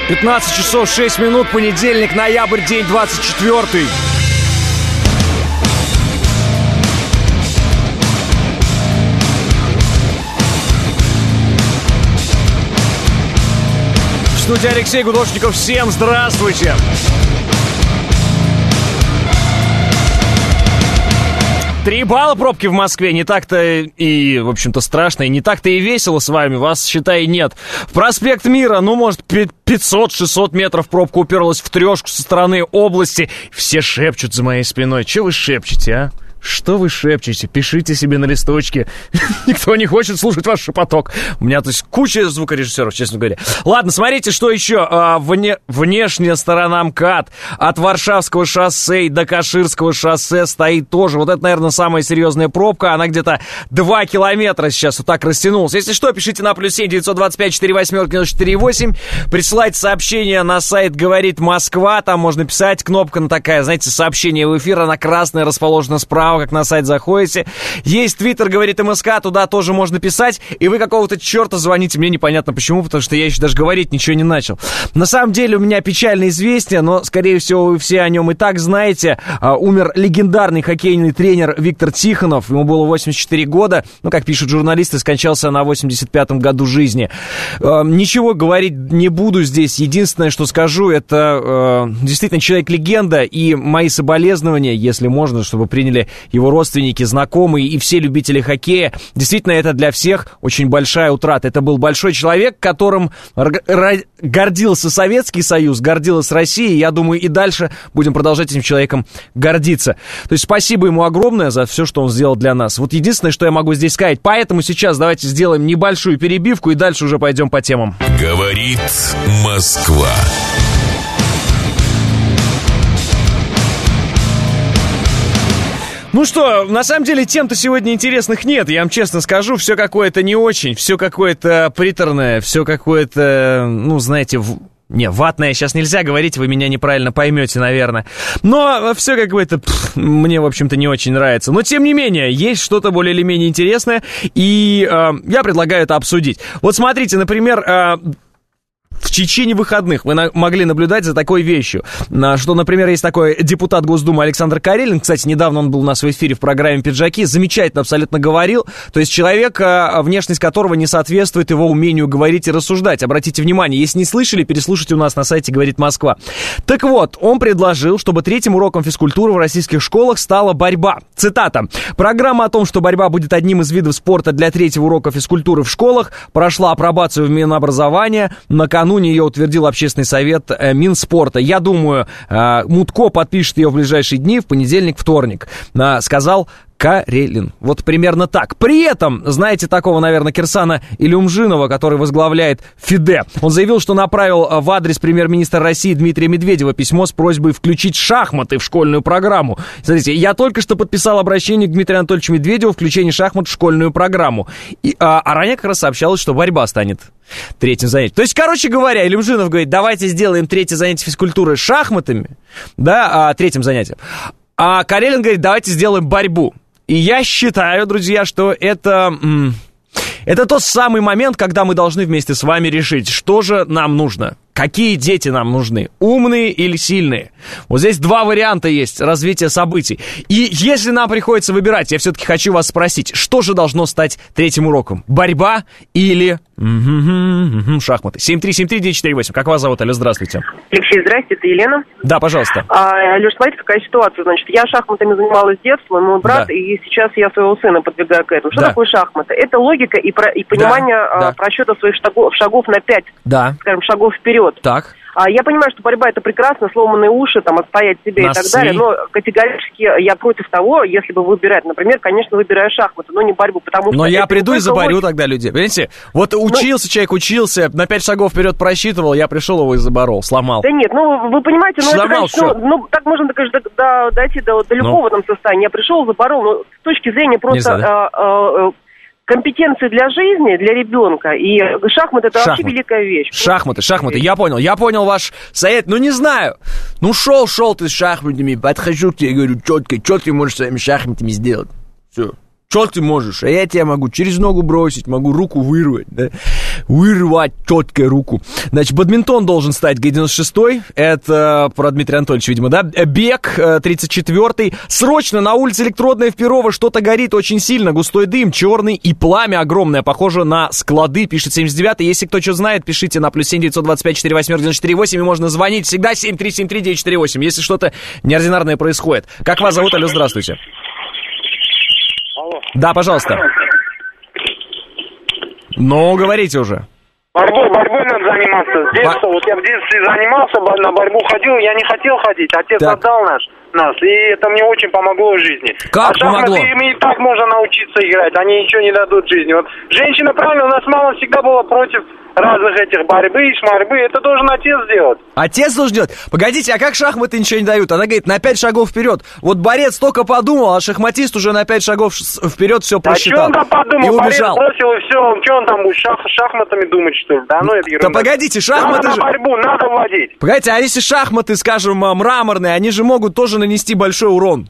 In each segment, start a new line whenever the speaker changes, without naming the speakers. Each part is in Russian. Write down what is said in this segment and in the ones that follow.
15 часов 6 минут, понедельник, ноябрь, день 24. В студии Алексей Гудошников. Всем здравствуйте! Три балла пробки в Москве. Не так-то и, в общем-то, страшно, и не так-то и весело с вами. Вас, считай, нет. В проспект Мира, ну, может, 500-600 метров пробка уперлась в трешку со стороны области. Все шепчут за моей спиной. Че вы шепчете, а? Что вы шепчете? Пишите себе на листочке. Никто не хочет слушать ваш шепоток. У меня, то есть, куча звукорежиссеров, честно говоря. Ладно, смотрите, что еще. Внешняя сторона МКАД. От Варшавского шоссе до Каширского шоссе стоит тоже. Вот это, наверное, самая серьезная пробка. Она где-то 2 километра сейчас вот так растянулась. Если что, пишите на +7 925 48 08. Присылайте сообщение на сайт «Говорит Москва». Там можно писать. Кнопка такая, знаете, сообщение в эфир. Она красная, расположена справа, как на сайт заходите. Есть Твиттер, говорит МСК, туда тоже можно писать. И вы какого-то черта звоните мне, непонятно почему, потому что я еще даже говорить ничего не начал. На самом деле у меня печальное известие, но, скорее всего, вы все о нем и так знаете. Умер легендарный хоккейный тренер Виктор Тихонов. Ему было 84 года. Ну, как пишут журналисты, скончался на 85-м году жизни. Ничего говорить не буду здесь. Единственное, что скажу, это действительно человек-легенда. И мои соболезнования, если можно, чтобы приняли его родственники, знакомые и все любители хоккея. Действительно, это для всех очень большая утрата. Это был большой человек, которым гордился Советский Союз, гордилась Россия. Я думаю, и дальше будем продолжать этим человеком гордиться. То есть спасибо ему огромное за все, что он сделал для нас. Вот единственное, что я могу здесь сказать. Поэтому сейчас давайте сделаем небольшую перебивку и дальше уже пойдем по темам.
Говорит Москва.
Ну что, на самом деле тем-то сегодня интересных нет, я вам честно скажу, все какое-то не очень, все какое-то приторное, все какое-то, ну, знаете, ватное сейчас нельзя говорить, вы меня неправильно поймете, наверное. Но все какое-то мне, в общем-то, не очень нравится. Но, тем не менее, есть что-то более или менее интересное, и я предлагаю это обсудить. Вот смотрите, например... В течение выходных вы могли наблюдать за такой вещью, что, например, есть такой депутат Госдумы Александр Карелин, кстати, недавно он был у нас в эфире в программе «Пиджаки», замечательно абсолютно говорил, то есть человек, внешность которого не соответствует его умению говорить и рассуждать. Обратите внимание, если не слышали, переслушайте у нас на сайте «Говорит Москва». Так вот, он предложил, чтобы третьим уроком физкультуры в российских школах стала борьба. Цитата. «Программа о том, что борьба будет одним из видов спорта для третьего урока физкультуры в школах, прошла апробацию в Минобразования. Накануне ее утвердил Общественный совет Минспорта. Я думаю, Мутко подпишет ее в ближайшие дни, в понедельник, вторник», сказал Карелин. Вот примерно так. При этом, знаете такого, наверное, Кирсана Илюмжинова, который возглавляет ФИДЕ, он заявил, что направил в адрес премьер-министра России Дмитрия Медведева письмо с просьбой включить шахматы в школьную программу. Смотрите, я только что подписал обращение к Дмитрию Анатольевичу Медведеву о включении шахмат в школьную программу. А ранее как раз сообщалось, что борьба станет третьим занятием. То есть, короче говоря, Илюмжинов говорит, давайте сделаем третье занятие физкультуры шахматами, да, третьим занятием. А Карелин говорит, давайте сделаем борьбу. И я считаю, друзья, что это тот самый момент, когда мы должны вместе с вами решить, что же нам нужно. Какие дети нам нужны? Умные или сильные? Вот здесь два варианта есть развития событий. И если нам приходится выбирать, я все-таки хочу вас спросить, что же должно стать третьим уроком? Борьба или шахматы? 7373948. Как вас зовут, Алло, здравствуйте.
Алексей, здрасте, это Елена.
Да, пожалуйста.
Леш, смотрите, какая ситуация. Значит, я шахматами занималась с детства, мой брат, да. И сейчас я своего сына подвигаю к этому. Что такое шахматы? Это логика и понимание просчета своих шагов на 5, скажем, шагов вперед.
Так.
Я понимаю, что борьба это прекрасно, сломанные уши, там, отстоять себя и так далее, но категорически я против того, если бы выбирать, например, конечно, выбираю шахматы, но не борьбу, потому что...
Но я приду и заборю тогда людей, понимаете? Вот человек учился, на 5 шагов вперед просчитывал, я пришел его и заборол, сломал. Да
нет, вы понимаете,
сломал,
это, конечно, так можно, конечно, дойти до любого там состояния. Я пришел, заборол, но с точки зрения просто... компетенции для жизни, для ребенка, и шахматы это вообще великая вещь.
Шахматы, я понял ваш совет, не знаю. Шел ты с шахматами, подхожу к тебе и говорю, что ты можешь своими шахматами сделать? Все. Что ты можешь? А я тебя могу через ногу бросить, могу руку вырвать, да? Вырвать четко руку. Значит, бадминтон должен стать Г-96. Это про Дмитрия Анатольевича, видимо, да? Бег 34-й. Срочно на улице Электродная в Перово что-то горит очень сильно. Густой дым, черный и пламя огромное. Похоже на склады, пишет 79-й. Если кто что знает, пишите на +7 925 48 94 8. И можно звонить всегда 7373948, если что-то неординарное происходит. Как вас зовут? Алло, здравствуйте.
Алло.
Да, пожалуйста. Ну, говорите уже.
Борьбой надо заниматься. С детства, вот я в детстве занимался, на борьбу ходил, я не хотел ходить, отец отдал нас, и это мне очень помогло в жизни.
Как помогло?
Им и так можно научиться играть, они ничего не дадут в жизни. Вот женщина, правильно, у нас мама всегда была против разных этих борьбы и шмарьбы, это должен отец делать.
Отец должен делать? Погодите, а как шахматы ничего не дают? Она говорит, на 5 шагов вперед. Вот борец только подумал, а шахматист уже на 5 шагов вперед все просчитал.
А что он там подумал?
И убежал.
Борец бросил, и все, что он там будет шахматами думать, что ли? Да, ну это ерунда.
Да погодите, шахматы
надо борьбу, надо владеть.
Погодите, а если шахматы, скажем, мраморные, они же могут тоже нанести большой урон.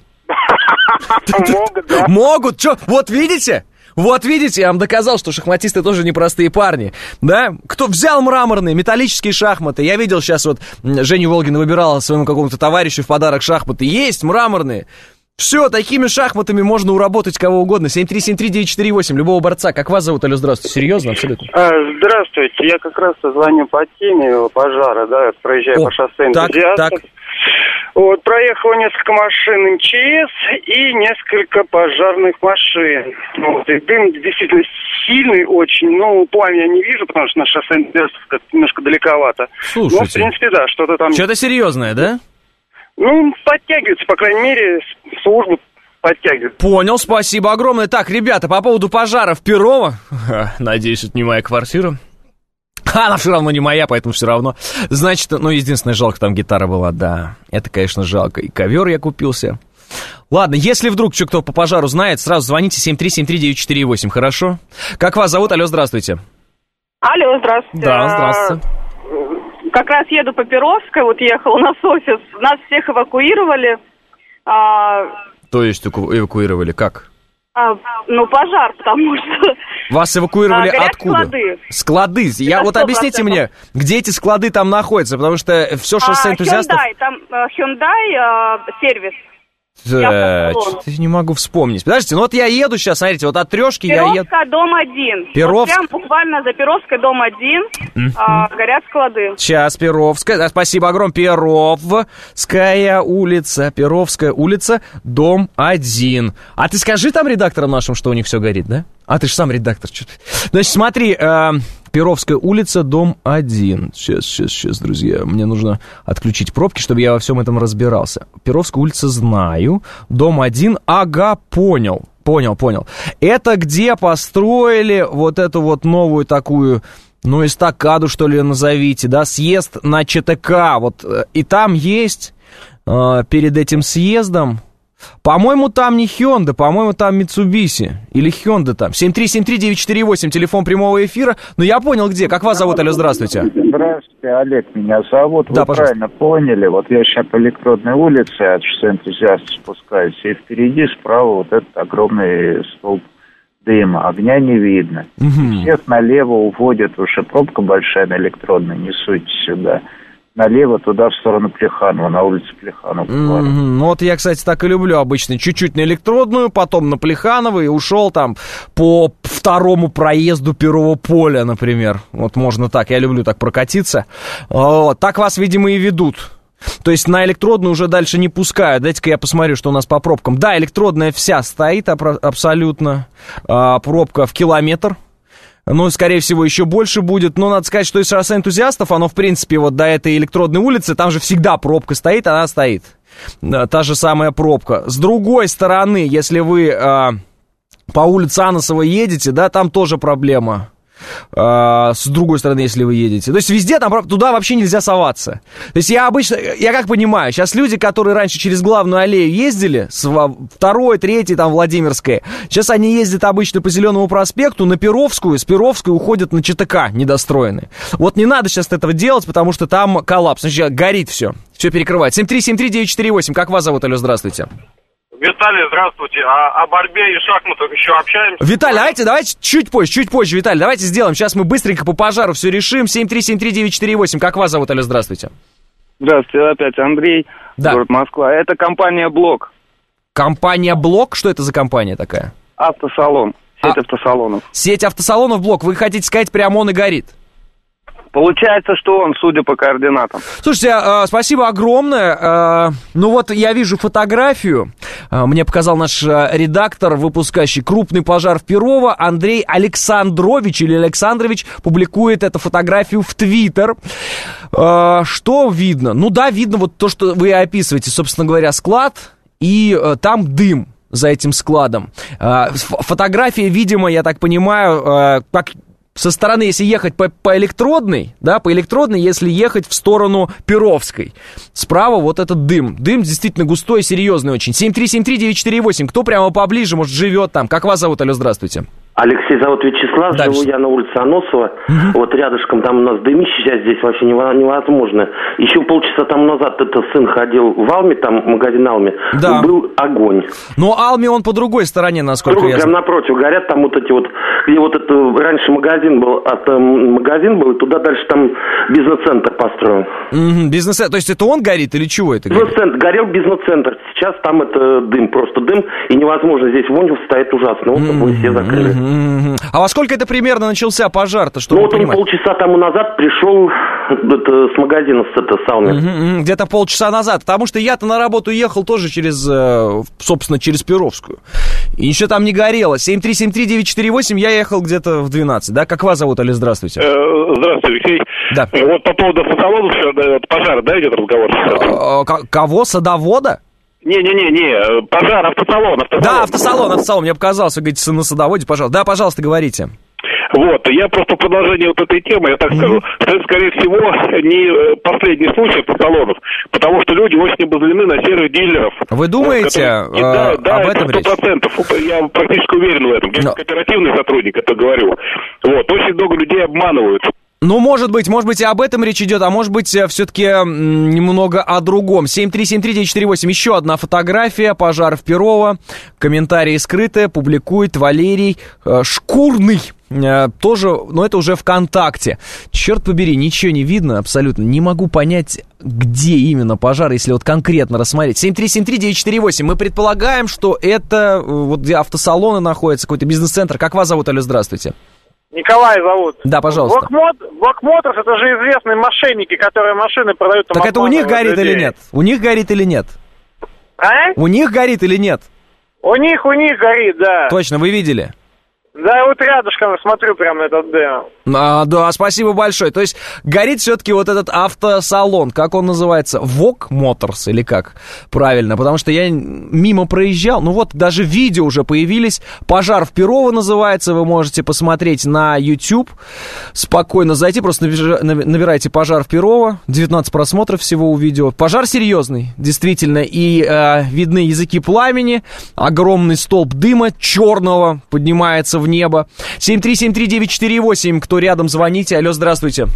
Могут, да.
Могут, что? Вот видите? Вот видите, я вам доказал, что шахматисты тоже непростые парни, да? Кто взял мраморные, металлические шахматы? Я видел сейчас вот, Женя Волгина выбирала своему какому-то товарищу в подарок шахматы. Есть мраморные. Все, такими шахматами можно уработать кого угодно. 7373948, любого борца. Как вас зовут? Алло, здравствуйте. Серьезно? Абсолютно.
Здравствуйте. Я как раз звоню по теме пожара, да, проезжаю по шоссе энтузиастов. Вот, проехало несколько машин МЧС и несколько пожарных машин. Вот, и дым действительно сильный очень, но пламя я не вижу, потому что на шоссе энтузиастов как-то немножко далековато.
Слушайте.
Но, в принципе, да, что-то там...
Что-то серьезное, да?
Ну, подтягиваются, по крайней мере, службы подтягиваются.
Понял, спасибо огромное. Так, ребята, по поводу пожара в Перово. Надеюсь, это не моя квартира. Она все равно не моя, поэтому все равно. Значит, ну, единственное, жалко, там гитара была, да. Это, конечно, жалко. И ковер я купился. Ладно, если вдруг кто по пожару знает, сразу звоните 7373948, хорошо? Как вас зовут? Алло, здравствуйте.
Алло, здравствуйте.
Да, здравствуйте.
Как раз еду по Перовской, вот ехал у нас офис. Нас всех эвакуировали.
То есть эвакуировали как?
Ну, пожар, потому что...
Вас эвакуировали откуда?
Склады.
Склады. Вот объясните мне, где эти склады там находятся, потому что все шоссе энтузиастов...
Hyundai, там Hyundai сервис.
Я не могу вспомнить. Подождите, ну вот я еду сейчас, смотрите, вот от Трешки я еду...
Перовская, дом 1. Вот прям буквально за Перовской, дом 1, горят склады.
Сейчас, Перовская, спасибо огромное, Перовская улица, дом 1. А ты скажи там редакторам нашим, что у них все горит, да? А ты же сам редактор. Значит, смотри, Перовская улица, дом 1. Сейчас, друзья, мне нужно отключить пробки, чтобы я во всем этом разбирался. Перовская улица знаю, дом 1, ага, понял. Это где построили вот эту вот новую такую, ну, эстакаду, что ли, назовите, да, съезд на ЧТК, вот, и там есть перед этим съездом, по-моему, там не Hyundai, по-моему, там Mitsubishi. Или Hyundai там. 7373948, телефон прямого эфира. Ну, я понял, где. Как вас зовут? Алло, здравствуйте.
Здравствуйте, Олег меня зовут.
Да,
вы
пожалуйста.
Правильно поняли. Вот я сейчас по Электродной улице от шоссе энтузиастов спускаюсь. И впереди справа вот этот огромный столб дыма. Огня не видно. Всех налево уводят. Уже пробка большая на Электродной. Не суйте сюда. Налево, туда, в сторону Плеханова, на улице Плеханова.
Ну вот я, кстати, так и люблю обычно. Чуть-чуть на Электродную, потом на Плеханово и ушел там по второму проезду Первого поля, например. Вот можно так, я люблю так прокатиться. Вот. Так вас, видимо, и ведут. То есть на Электродную уже дальше не пускают. Дайте-ка я посмотрю, что у нас по пробкам. Да, Электродная вся стоит абсолютно. Пробка в километр. Ну, скорее всего, еще больше будет. Но надо сказать, что из шоссе энтузиастов, оно, в принципе, вот до этой Электродной улицы, там же всегда пробка стоит, она стоит. Та же самая пробка. С другой стороны, если вы по улице Аносова едете, да, там тоже проблема. С другой стороны, если вы едете. То есть везде там, туда вообще нельзя соваться. То есть я как понимаю, сейчас люди, которые раньше через главную аллею ездили, с 2-й, 3-й, там, Владимирская, сейчас они ездят обычно по Зеленому проспекту на Перовскую, с Перовской уходят на ЧТК недостроенные. Вот не надо сейчас этого делать, потому что там коллапс. Значит, горит все перекрывает. 7373948, как вас зовут? Алло, здравствуйте.
Виталий, здравствуйте. О борьбе и шахматах еще общаемся?
Виталий, давайте чуть позже, Виталий, давайте сделаем. Сейчас мы быстренько по пожару все решим. 7373948. Как вас зовут, алло, здравствуйте.
Здравствуйте, опять Андрей, город Москва. Это компания «Блок».
Компания «Блок»? Что это за компания такая?
Автосалон. Сеть автосалонов.
Сеть автосалонов «Блок». Вы хотите сказать, прямо он и горит?
Получается, что он, судя по координатам.
Слушайте, спасибо огромное. Ну вот я вижу фотографию. Мне показал наш редактор, выпускающий. Крупный пожар в Перово. Андрей Александрович или Александрович публикует эту фотографию в Твиттер. Что видно? Ну да, видно вот то, что вы описываете, собственно говоря, склад. И там дым за этим складом. Фотография, видимо, я так понимаю, как... Со стороны, если ехать по электродной, да, по электродной, если ехать в сторону Перовской. Справа вот этот дым. Дым действительно густой, серьезный очень. 7373948. Кто прямо поближе, может, живет там? Как вас зовут? Алло, здравствуйте.
Алексей, зовут Вячеслав, живу я на улице Аносова, вот рядышком, там у нас дымище сейчас здесь вообще невозможно. Еще полчаса тому назад сын ходил в Алме, там магазин Алме, был огонь.
Но Алме он по другой стороне, насколько я знаю.
Прям напротив горят, там вот эти вот, где вот это, раньше магазин был, и туда дальше там бизнес-центр построен.
Бизнес-центр, то есть это он горит или чего это?
Бизнес-центр, горел бизнес-центр, сейчас там это дым, просто дым, и невозможно, здесь вонь стоит ужасно, вот мы все закрыли.
А во сколько это примерно начался пожар-то?
Ну вот он полчаса тому назад пришел с магазина с сауны.
Где-то полчаса назад, потому что я-то на работу ехал тоже собственно, через Перовскую. И еще там не горело. 7373948, я ехал где-то в 12, да? Как вас зовут, Али, здравствуйте.
Здравствуйте, Алексей.
Да.
Вот по поводу автосалонов, пожара, да, идет разговор?
Кого? Садовода?
Не, пожар, автосалон.
Да, автосалон, мне показалось, вы говорите, на садоводе, пожалуйста. Да, пожалуйста, говорите.
Вот, я просто в продолжении вот этой темы, я так скажу, что это, скорее всего, не последний случай автосалонов, потому что люди очень обозлены на серых дилеров.
Вы думаете об этом речь?
100%, я практически уверен в этом. Я как оперативный сотрудник это говорю. Вот, очень много людей обманывают.
Ну, может быть, и об этом речь идет, а может быть, все-таки немного о другом. 7373948, еще одна фотография, пожар в Перово, комментарии скрыты, публикует Валерий Шкурный. Тоже, но это уже ВКонтакте. Черт побери, ничего не видно абсолютно. Не могу понять, где именно пожар, если вот конкретно рассмотреть. 7373948. Мы предполагаем, что это вот где автосалоны находятся, какой-то бизнес-центр. Как вас зовут, алло, здравствуйте?
Николай зовут.
Да, пожалуйста.
Black Motors, это же известные мошенники, которые машины продают...
Так это у них горит или нет? У них горит или нет?
А?
У них горит или нет?
У них горит, да.
Точно, вы видели?
Да, вот рядышком смотрю прямо на этот дым.
Да, спасибо большое. То есть горит все-таки вот этот автосалон, как он называется? Black Motors или как? Правильно, потому что я мимо проезжал, ну вот даже видео уже появились. Пожар в Перово называется, вы можете посмотреть на YouTube. Спокойно зайти, просто набирайте «Пожар в Перово». 19 просмотров всего у видео. Пожар серьезный, действительно, и видны языки пламени, огромный столб дыма черного поднимается в небо. 7373948, кто рядом, звоните. Алло, здравствуйте.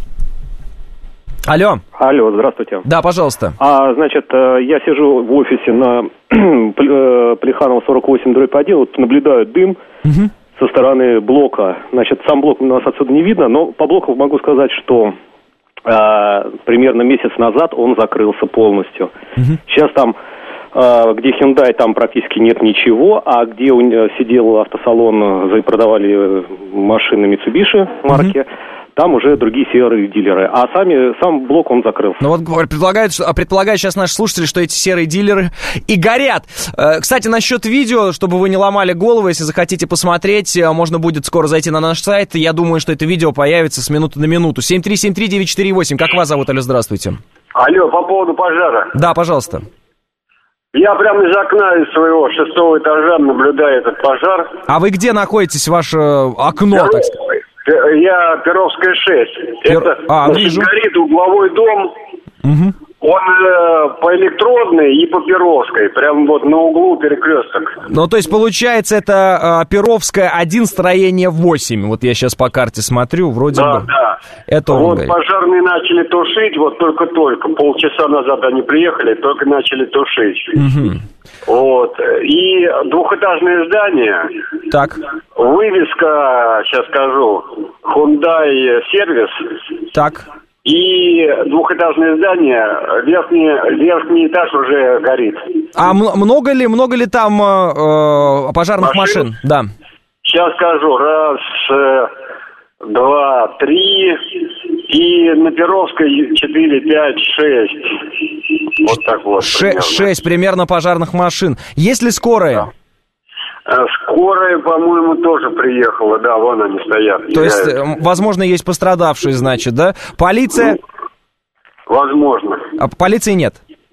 Алло,
здравствуйте.
Да, пожалуйста.
Значит, я сижу в офисе на Плеханова 48/1, вот наблюдаю дым со стороны блока. Значит, сам блок у нас отсюда не видно, но по блоку могу сказать, что примерно месяц назад он закрылся полностью. Сейчас там где Hyundai, там практически нет ничего, а где сидел автосалон, продавали машины Mitsubishi марки, там уже другие серые дилеры. А сам блок, он закрылся.
Ну вот предполагают сейчас наши слушатели, что эти серые дилеры и горят. Кстати, насчет видео, чтобы вы не ломали голову, если захотите посмотреть, можно будет скоро зайти на наш сайт. Я думаю, что это видео появится с минуты на минуту. 7373948. Как вас зовут? Алло, здравствуйте.
Алло, по поводу пожара.
Да, пожалуйста.
Я прямо из окна из своего 6-го этажа наблюдаю этот пожар. А
вы где находитесь, ваше окно, так сказать?
Я Перовская 6. Это горит угловой дом. Он по Электродной и по Перовской, прям вот на углу перекресток.
Ну, то есть, получается, это Перовская 1, строение 8. Вот я сейчас по карте смотрю, вроде бы.
Да.
Это
вот пожарные начали тушить, вот только-только. Полчаса назад они приехали, только начали тушить.
Угу.
Вот. И двухэтажное здание.
Так.
Вывеска, сейчас скажу, Hyundai сервис.
Так.
И двухэтажное здание, верхний этаж уже горит.
А много ли там пожарных машин? Да.
Сейчас скажу. 1, 2, 3. И на Перовской 4, 5, 6. Вот так вот.
6 примерно пожарных машин. Есть ли скорая?
Да. Скорая, по-моему, тоже приехала, да, вон они стоят.
То есть, возможно, есть пострадавшие, значит, да? Полиция?
Возможно.
А полиции нет?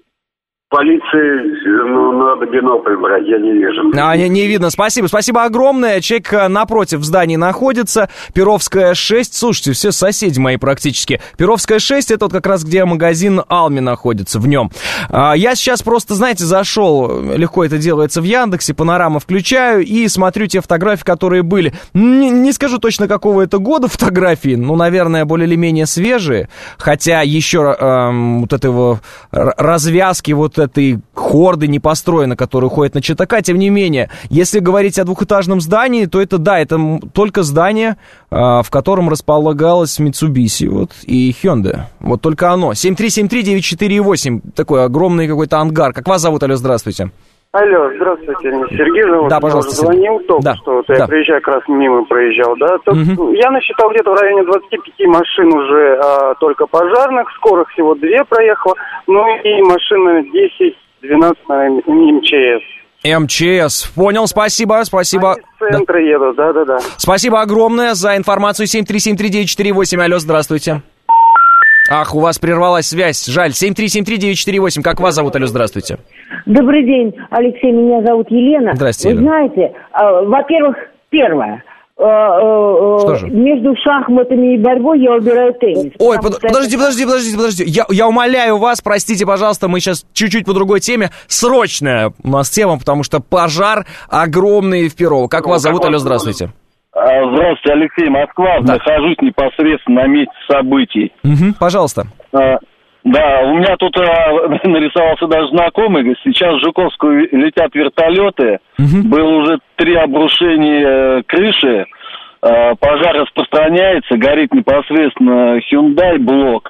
Полиции, надо бинокль брать, я не вижу.
Не видно, спасибо огромное. Человек напротив в здании находится. Перовская 6, слушайте, все соседи мои практически. Перовская 6, это вот как раз где магазин Алми находится, в нем. Я сейчас просто, знаете, зашел, легко это делается в Яндексе, панорама включаю и смотрю те фотографии, которые были. Не скажу точно, какого это года фотографии, наверное, более или менее свежие. Хотя еще вот этого развязки, вот этой хорды не построена, которая уходит на ЧТК. Тем не менее, если говорить о двухэтажном здании, то это только здание, в котором располагалась Mitsubishi и Hyundai. Вот только оно. 7373948. Такой огромный какой-то ангар. Как вас зовут? Алло, здравствуйте.
Алло, здравствуйте, Сергей зовут.
Да, пожалуйста.
Я звонил только что, я приезжаю, как раз мимо проезжал, да. Я насчитал где-то в районе 25 машин уже только пожарных, скорых всего 2 проехало, и машина 10-12, наверное, МЧС.
Понял, спасибо.
Они с центра едут, да.
Спасибо огромное за информацию. 7373948. Алло, здравствуйте. Ах, у вас прервалась связь. Жаль. 7373948. Как вас зовут? Алло, здравствуйте.
Добрый день, Алексей. Меня зовут Елена.
Здравствуйте,
Елена. Вы знаете, во-первых, первое.
Что же?
Между шахматами и борьбой я выбираю теннис.
Ой, подождите. Я умоляю вас, простите, пожалуйста, мы сейчас чуть-чуть по другой теме. Срочная у нас тема, потому что пожар огромный в Перово. Как вас зовут? Алло, здравствуйте.
Здравствуйте, Алексей, Москва. Да. Нахожусь непосредственно на месте событий.
Пожалуйста.
Да, у меня тут нарисовался даже знакомый. Сейчас в Жуковскую летят вертолеты. Было уже 3 обрушения крыши. Пожар распространяется, горит непосредственно Hyundai блок.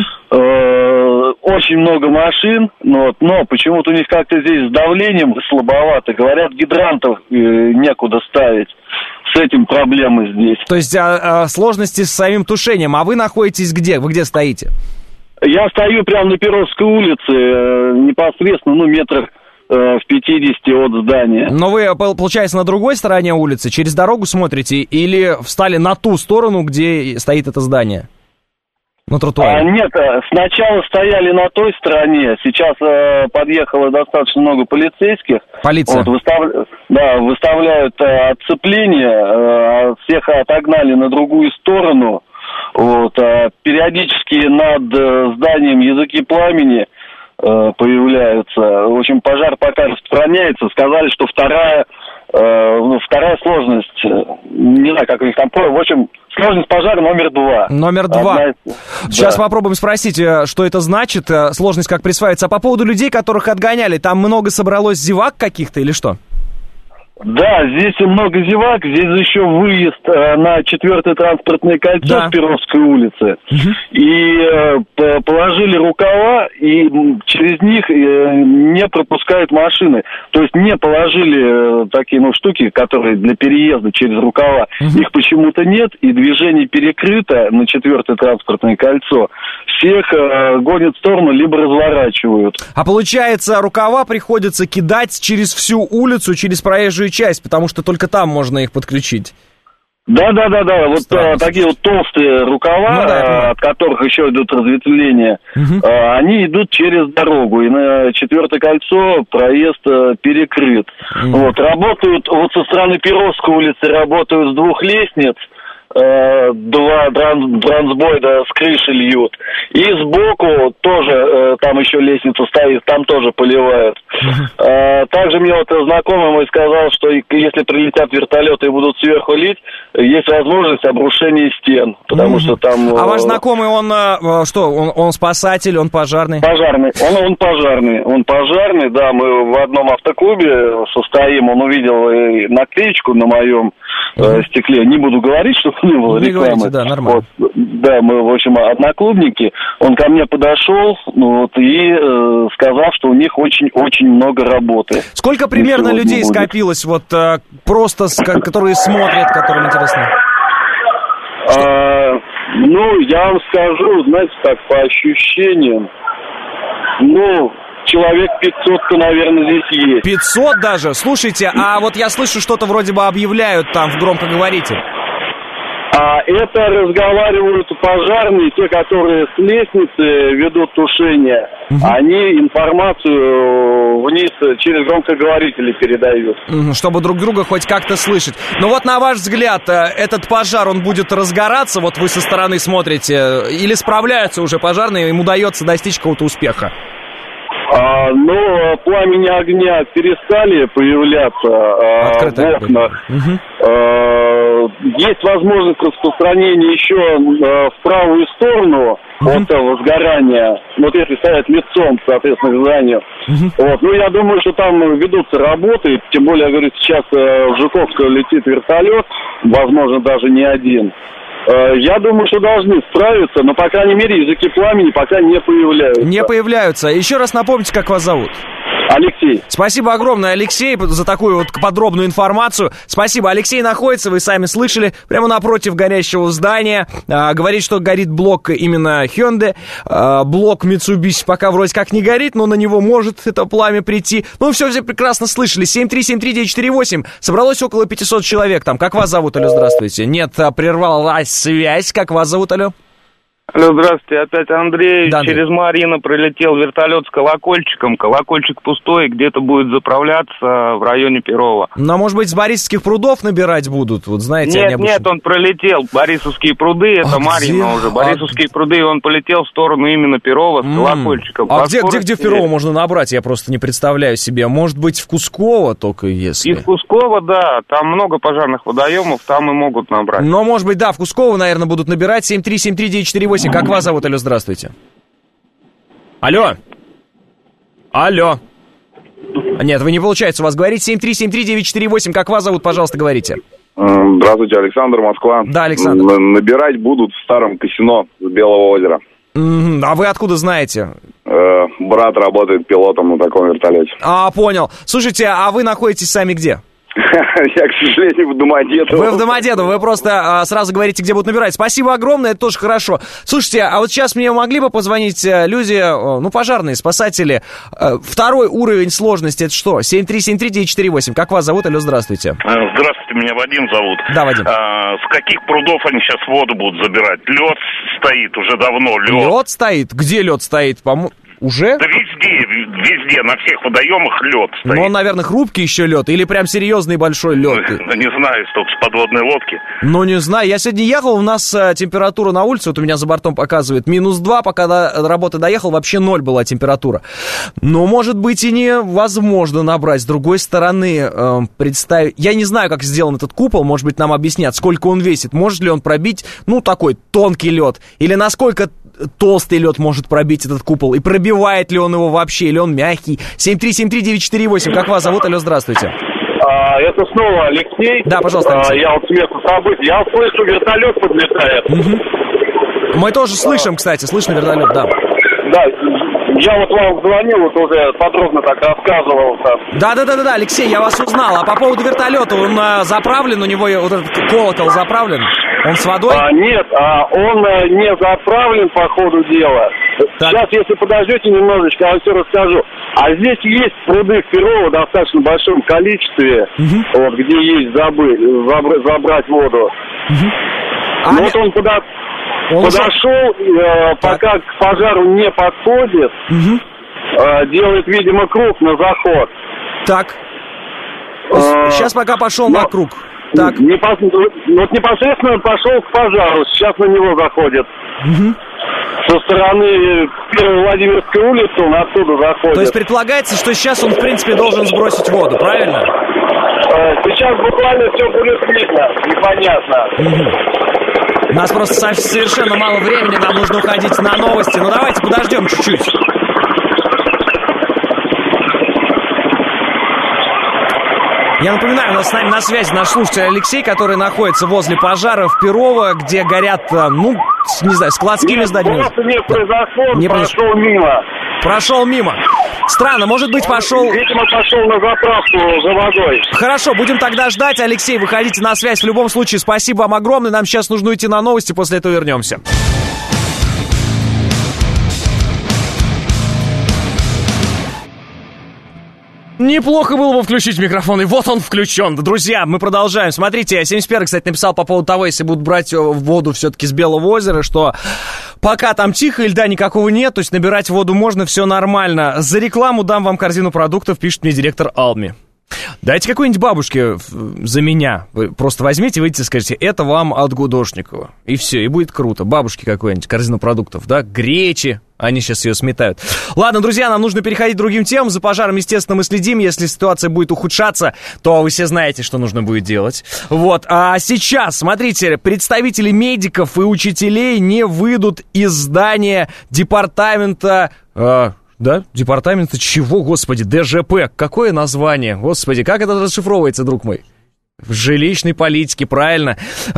Очень много машин, но почему-то у них как-то здесь с давлением слабовато. Говорят, гидрантов некуда ставить. С этим проблемы здесь.
То есть сложности с самим тушением. А вы находитесь где? Вы где стоите?
Я стою прямо на Перовской улице, непосредственно, метрах в 50 от здания.
Но вы, получается, на другой стороне улицы, через дорогу смотрите, или встали на ту сторону, где стоит это здание? На тротуаре?
Нет, сначала стояли на той стороне, сейчас подъехало достаточно много полицейских.
Полиция?
Выставляют отцепление, всех отогнали на другую сторону. Периодически над зданием языки пламени появляются. В общем, пожар пока распространяется. Сказали, что вторая сложность, не знаю, как у них там, в общем, сложность пожара номер 2.
Номер 2. Сейчас попробуем спросить, что это значит, сложность как присваивается. А по поводу людей, которых отгоняли, там много собралось зевак каких-то или что?
Да, здесь много зевак, здесь еще выезд на 4-е транспортное кольцо с Перовской улицы. И положили рукава, и через них не пропускают машины. То есть не положили такие штуки, которые для переезда через рукава. Их почему-то нет, и движение перекрыто на 4-е транспортное кольцо. Всех гонят в сторону, либо разворачивают.
А получается, рукава приходится кидать через всю улицу, через проезжую часть, потому что только там можно их подключить.
Да. Такие толстые рукава, от которых еще идут разветвления, они идут через дорогу, и на 4-е кольцо проезд перекрыт. Работают, со стороны Перовской улицы работают с 2 лестниц, два трансбойда с крыши льют. И сбоку тоже, там еще лестница стоит, там тоже поливают. Также мне вот знакомый мой сказал, что если прилетят вертолеты и будут сверху лить, есть возможность обрушения стен, потому что там...
А ваш знакомый, он что, он спасатель, он пожарный?
Пожарный, он пожарный, да, мы в одном автоклубе состоим, он увидел наклеечку на моем стекле, не буду говорить, чтобы не было рекламы. Не говорите,
да, нормально.
Вот, да, мы, в общем, одноклубники, он ко мне подошел, и сказал, что у них очень-очень много работы.
Сколько примерно людей скопилось, вот, просто, которые смотрят, которым интересно?
Я вам скажу, знаете, так, по ощущениям, человек 500-то, наверное, здесь есть.
500 даже? Слушайте, а вот я слышу, что-то вроде бы объявляют там в громкоговоритель.
Это разговаривают пожарные, те, которые с лестницы ведут тушение. Они информацию вниз через громкоговорители передают.
Чтобы друг друга хоть как-то слышать. Но вот на ваш взгляд, этот пожар, он будет разгораться, вот вы со стороны смотрите, или справляются уже пожарные, им удается достичь какого-то успеха?
Но пламени огня перестали появляться в окнах. Есть возможность распространения еще в правую сторону от возгорания, вот если стоять лицом, соответственно, к зданию. Я думаю, что там ведутся работы, тем более, я говорю, сейчас в Жуковскую летит вертолет, возможно, даже не один. Я думаю, что должны справиться, но, по крайней мере, языки пламени пока не появляются.
Не появляются. Еще раз напомните, как вас зовут.
Алексей.
Спасибо огромное, Алексей, за такую вот подробную информацию. Спасибо. Алексей находится, вы сами слышали, прямо напротив горящего здания. Говорит, что горит блок именно Hyundai. Блок Mitsubishi пока вроде как не горит, но на него может это пламя прийти. Все прекрасно слышали. 7373948. Собралось около 500 человек там. Как вас зовут, алло, здравствуйте? Нет, прервалась связь. Как вас зовут, алло?
Алло, здравствуйте, опять Андрей. Да, через Марьино прилетел вертолет с колокольчиком. Колокольчик пустой, где-то будет заправляться в районе Перова.
Но, может быть, с Борисовских прудов набирать будут? Вот знаете,
Нет, он пролетел. Борисовские пруды, это Марьино уже. Борисовские пруды, он полетел в сторону именно Перова с колокольчиком.
А где в Перово можно набрать? Я просто не представляю себе. Может быть, в Кусково только если?
Из Кусково, да. Там много пожарных водоемов, там и могут набрать.
Но, может быть, да, в Кусково, наверное, будут набирать. 7373948. Как вас зовут, алло, здравствуйте. Алло. Нет, вы не получается у вас говорить. 7373948. Как вас зовут, пожалуйста, говорите.
Здравствуйте, Александр, Москва.
Да, Александр.
Набирать будут в старом казино с Белого озера.
А вы откуда знаете?
Брат работает пилотом на таком вертолете.
Понял. Слушайте, а вы находитесь сами где?
Я, к сожалению, в Домодедово.
Вы в Домодедово, вы просто сразу говорите, где будут набирать. Спасибо огромное, это тоже хорошо. Слушайте, а вот сейчас мне могли бы позвонить люди, пожарные, спасатели. Второй уровень сложности, это что? 7373948. Как вас зовут? Алло, здравствуйте.
Здравствуйте, меня Вадим зовут.
Да, Вадим.
С каких прудов они сейчас воду будут забирать? Лед стоит уже давно,
лед стоит? Где лед стоит? Уже?
Да везде, на всех водоемах лед стоит.
Но он, наверное, хрупкий еще лед, или прям серьезный большой лед?
Не знаю, только с подводной лодки.
Не знаю, я сегодня ехал, у нас температура на улице, вот у меня за бортом показывает -2, пока до работы доехал, вообще 0 была температура. Но, может быть, и невозможно набрать. С другой стороны, представить... Я не знаю, как сделан этот купол, может быть, нам объяснят, сколько он весит. Может ли он пробить, такой тонкий лед, или насколько толстый лед может пробить этот купол, и пробивает ли он его вообще, или он мягкий. 7373948, как вас зовут? Алло, здравствуйте.
Это снова Алексей.
Да, пожалуйста, Алексей.
Я вот с места событий. Я слышу, вертолет подлетает.
Мы тоже слышим, кстати, слышно вертолет, да.
Да, я вот вам звонил, вот уже подробно так рассказывал.
Да, Алексей, я вас узнал. А по поводу вертолета, он заправлен, у него вот этот колокол заправлен? Он с водой?
Нет, он не заправлен по ходу дела. Так. Сейчас, если подождете немножечко, я вам все расскажу. А здесь есть пруды в Перово в достаточно большом количестве, вот, где есть забрать воду. Вот он подошел, пока к пожару не подходит, делает, видимо, круг на заход.
Так. Сейчас пока пошел на круг.
Так. Непосредственно пошел к пожару, сейчас на него заходит. Со стороны Первой Владимирской улицы он оттуда заходит.
То есть предполагается, что сейчас он, в принципе, должен сбросить воду, правильно?
Сейчас буквально все будет видно, непонятно.
У нас просто совершенно мало времени, нам нужно уходить на новости. Ну давайте подождем чуть-чуть. Я напоминаю, у нас с нами на связи наш слушатель Алексей, который находится возле пожара в Перово, где горят, не знаю, складскими зданиями.
Не произошло, прошел мимо.
Прошел мимо. Странно, может быть, пошел...
Видимо, пошел на заправку за водой.
Хорошо, будем тогда ждать. Алексей, выходите на связь. В любом случае, спасибо вам огромное. Нам сейчас нужно идти на новости, после этого вернемся. Неплохо было бы включить микрофон, и вот он включен. Друзья, мы продолжаем. Смотрите, 71-й, кстати, написал по поводу того, если будут брать воду все-таки с Белого озера, что пока там тихо и льда никакого нет, то есть набирать воду можно, все нормально. За рекламу дам вам корзину продуктов, пишет мне директор Алми. Дайте какой-нибудь бабушке за меня. Вы просто возьмите, выйдите и скажите, это вам от Гудошникова. И все, и будет круто. Бабушке какой-нибудь, корзину продуктов, да, гречи. Они сейчас ее сметают. Ладно, друзья, нам нужно переходить к другим темам. За пожаром, естественно, мы следим. Если ситуация будет ухудшаться, то вы все знаете, что нужно будет делать. Вот. А сейчас, смотрите, представители медиков и учителей не выйдут из здания департамента... Да? Департамента чего, господи? ДЖП. Какое название? Господи, как это расшифровывается, друг мой? В жилищной политике, правильно.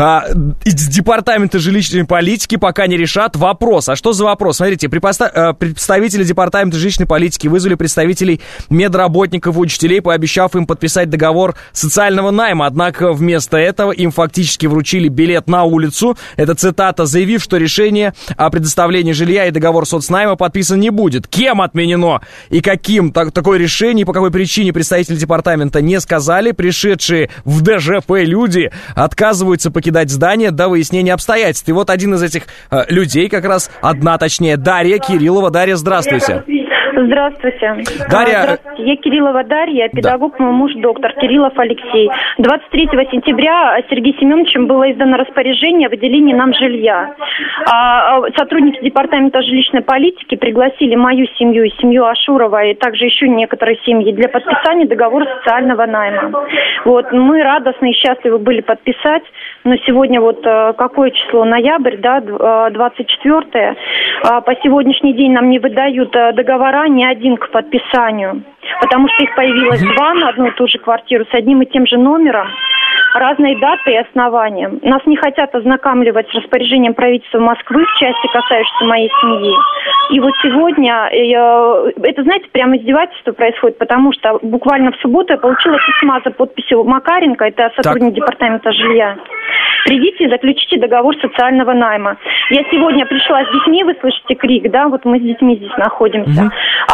Из департамента жилищной политики пока не решат вопрос. А что за вопрос? Смотрите, представители департамента жилищной политики вызвали представителей медработников и учителей, пообещав им подписать договор социального найма. Однако вместо этого им фактически вручили билет на улицу. Это цитата, заявив, что решение о предоставлении жилья и договор соцнайма подписан не будет. Кем отменено и каким такое решение, по какой причине представители департамента не сказали. Пришедшие в ДЖП люди отказываются покидать здание до выяснения обстоятельств. И вот один из этих людей, как раз одна, точнее, Дарья Кириллова. Дарья, здравствуйте.
Здравствуйте.
Дарья...
Здравствуйте. Я Кириллова Дарья, педагог, мой муж доктор Кириллов Алексей. 23 сентября Сергеем Семеновичем было издано распоряжение о выделении нам жилья. Сотрудники департамента жилищной политики пригласили мою семью и семью Ашурова, и также еще некоторые семьи для подписания договора социального найма. Вот, мы радостны и счастливы были подписать, но сегодня вот какое число? Ноябрь, да, 24-е. По сегодняшний день нам не выдают договора ни один к подписанию, потому что их появилось два на одну и ту же квартиру с одним и тем же номером, разные даты и основания. Нас не хотят ознакомливать с распоряжением правительства Москвы в части, касающейся моей семьи. И вот сегодня, это, знаете, прямо издевательство происходит, потому что буквально в субботу я получила письма за подписью Макаренко, это сотрудник департамента жилья. Придите и заключите договор социального найма. Я сегодня пришла с детьми, вы слышите крик, да, вот мы с детьми здесь находимся.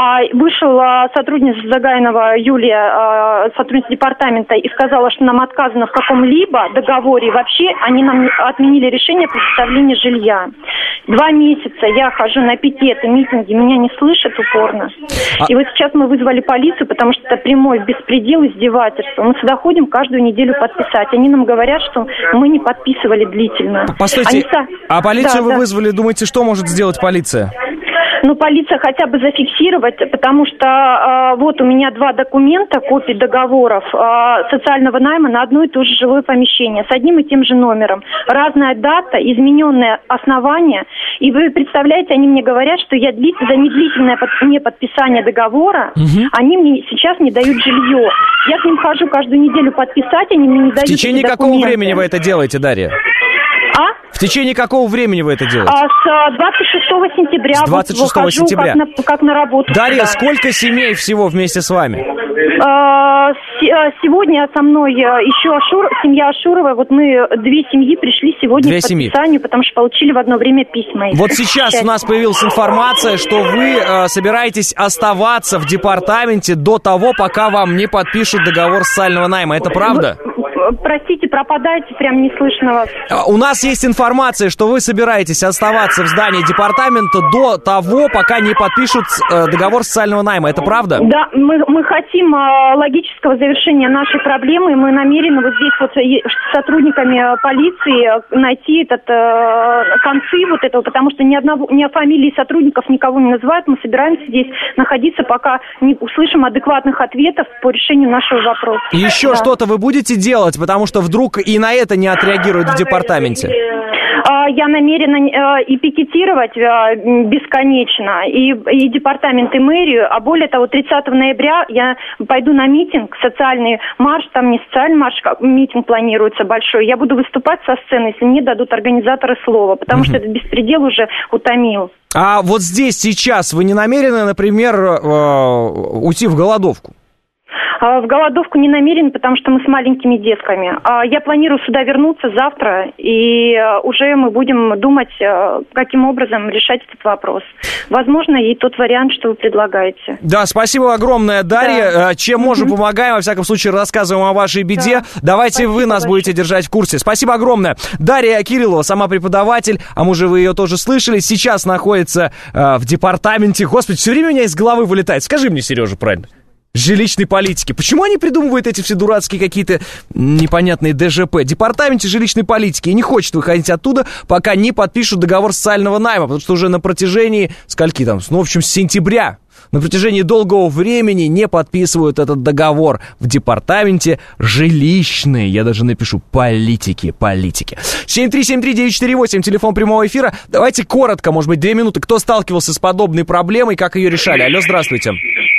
Вышла сотрудница Загайнова Юлия, сотрудница департамента, и сказала, что нам отказано в каком-либо договоре. Вообще они нам отменили решение о предоставлении жилья. 2 месяца я хожу на пикеты, митинги, меня не слышат упорно. И вот сейчас мы вызвали полицию, потому что это прямой беспредел, издевательство. Мы сюда ходим каждую неделю подписать. Они нам говорят, что мы не подписывали длительно.
Постойте, а полицию вы вызвали, думаете, что может сделать полиция?
Ну, полиция хотя бы зафиксировать, потому что вот у меня 2 документа, копии договоров социального найма на одно и то же жилое помещение с одним и тем же номером. Разная дата, измененное основание. И вы представляете, они мне говорят, что я за медлительное неподписание договора, они мне сейчас не дают жилье. Я к ним хожу каждую неделю подписать, они мне не дают.
В течение какого времени вы это делаете, Дарья? В течение какого времени вы это делаете?
С 26 сентября.
С 26
вот
сентября.
Как на работу.
Дарья, сколько семей всего вместе с вами?
Сегодня со мной еще семья Ашурова. Вот мы 2 семьи пришли сегодня к подписанию, потому что получили в одно время письма.
Вот сейчас у нас появилась информация, что вы собираетесь оставаться в департаменте до того, пока вам не подпишут договор социального найма. Это правда?
Простите, пропадаете, прям не слышно вас.
У нас есть информация, что вы собираетесь оставаться в здании департамента до того, пока не подпишут договор социального найма. Это правда?
Да, мы хотим логического завершения нашей проблемы, и мы намерены вот здесь вот с сотрудниками полиции найти концы вот этого, потому что ни о фамилии сотрудников никого не называют. Мы собираемся здесь находиться, пока не услышим адекватных ответов по решению нашего вопроса.
Еще что-то вы будете делать, потому что вдруг и на это не отреагируют в департаменте?
Я намерена и пикетировать бесконечно, и департамент, и мэрию, а более того, 30 ноября я пойду на митинг, социальный марш, там не социальный марш, митинг планируется большой, я буду выступать со сцены, если мне дадут организаторы слова, потому что этот беспредел уже утомил.
А вот здесь сейчас вы не намерены, например, уйти в голодовку?
В голодовку не намерен, потому что мы с маленькими детками. Я планирую сюда вернуться завтра, и уже мы будем думать, каким образом решать этот вопрос. Возможно, и тот вариант, что вы предлагаете.
Да, спасибо огромное, Дарья. Да. Чем можем, помогаем. Во всяком случае, рассказываем о вашей беде. Да. Давайте спасибо, вы нас будете держать в курсе. Спасибо огромное. Дарья Кириллова, сама преподаватель, а может, вы ее тоже слышали, сейчас находится в департаменте. Господи, все время у меня из головы вылетает. Скажи мне, Сережа, правильно? Жилищной политики. Почему они придумывают эти все дурацкие какие-то непонятные ДЖП? Департаменте жилищной политики. И не хочет выходить оттуда, пока не подпишут договор социального найма. Потому что уже на протяжении, скольки там, в общем, с сентября, на протяжении долгого времени не подписывают этот договор в департаменте жилищной. Я даже напишу политики. 7373948, телефон прямого эфира. Давайте коротко, может быть, 2 минуты. Кто сталкивался с подобной проблемой, как ее решали? Алло, здравствуйте.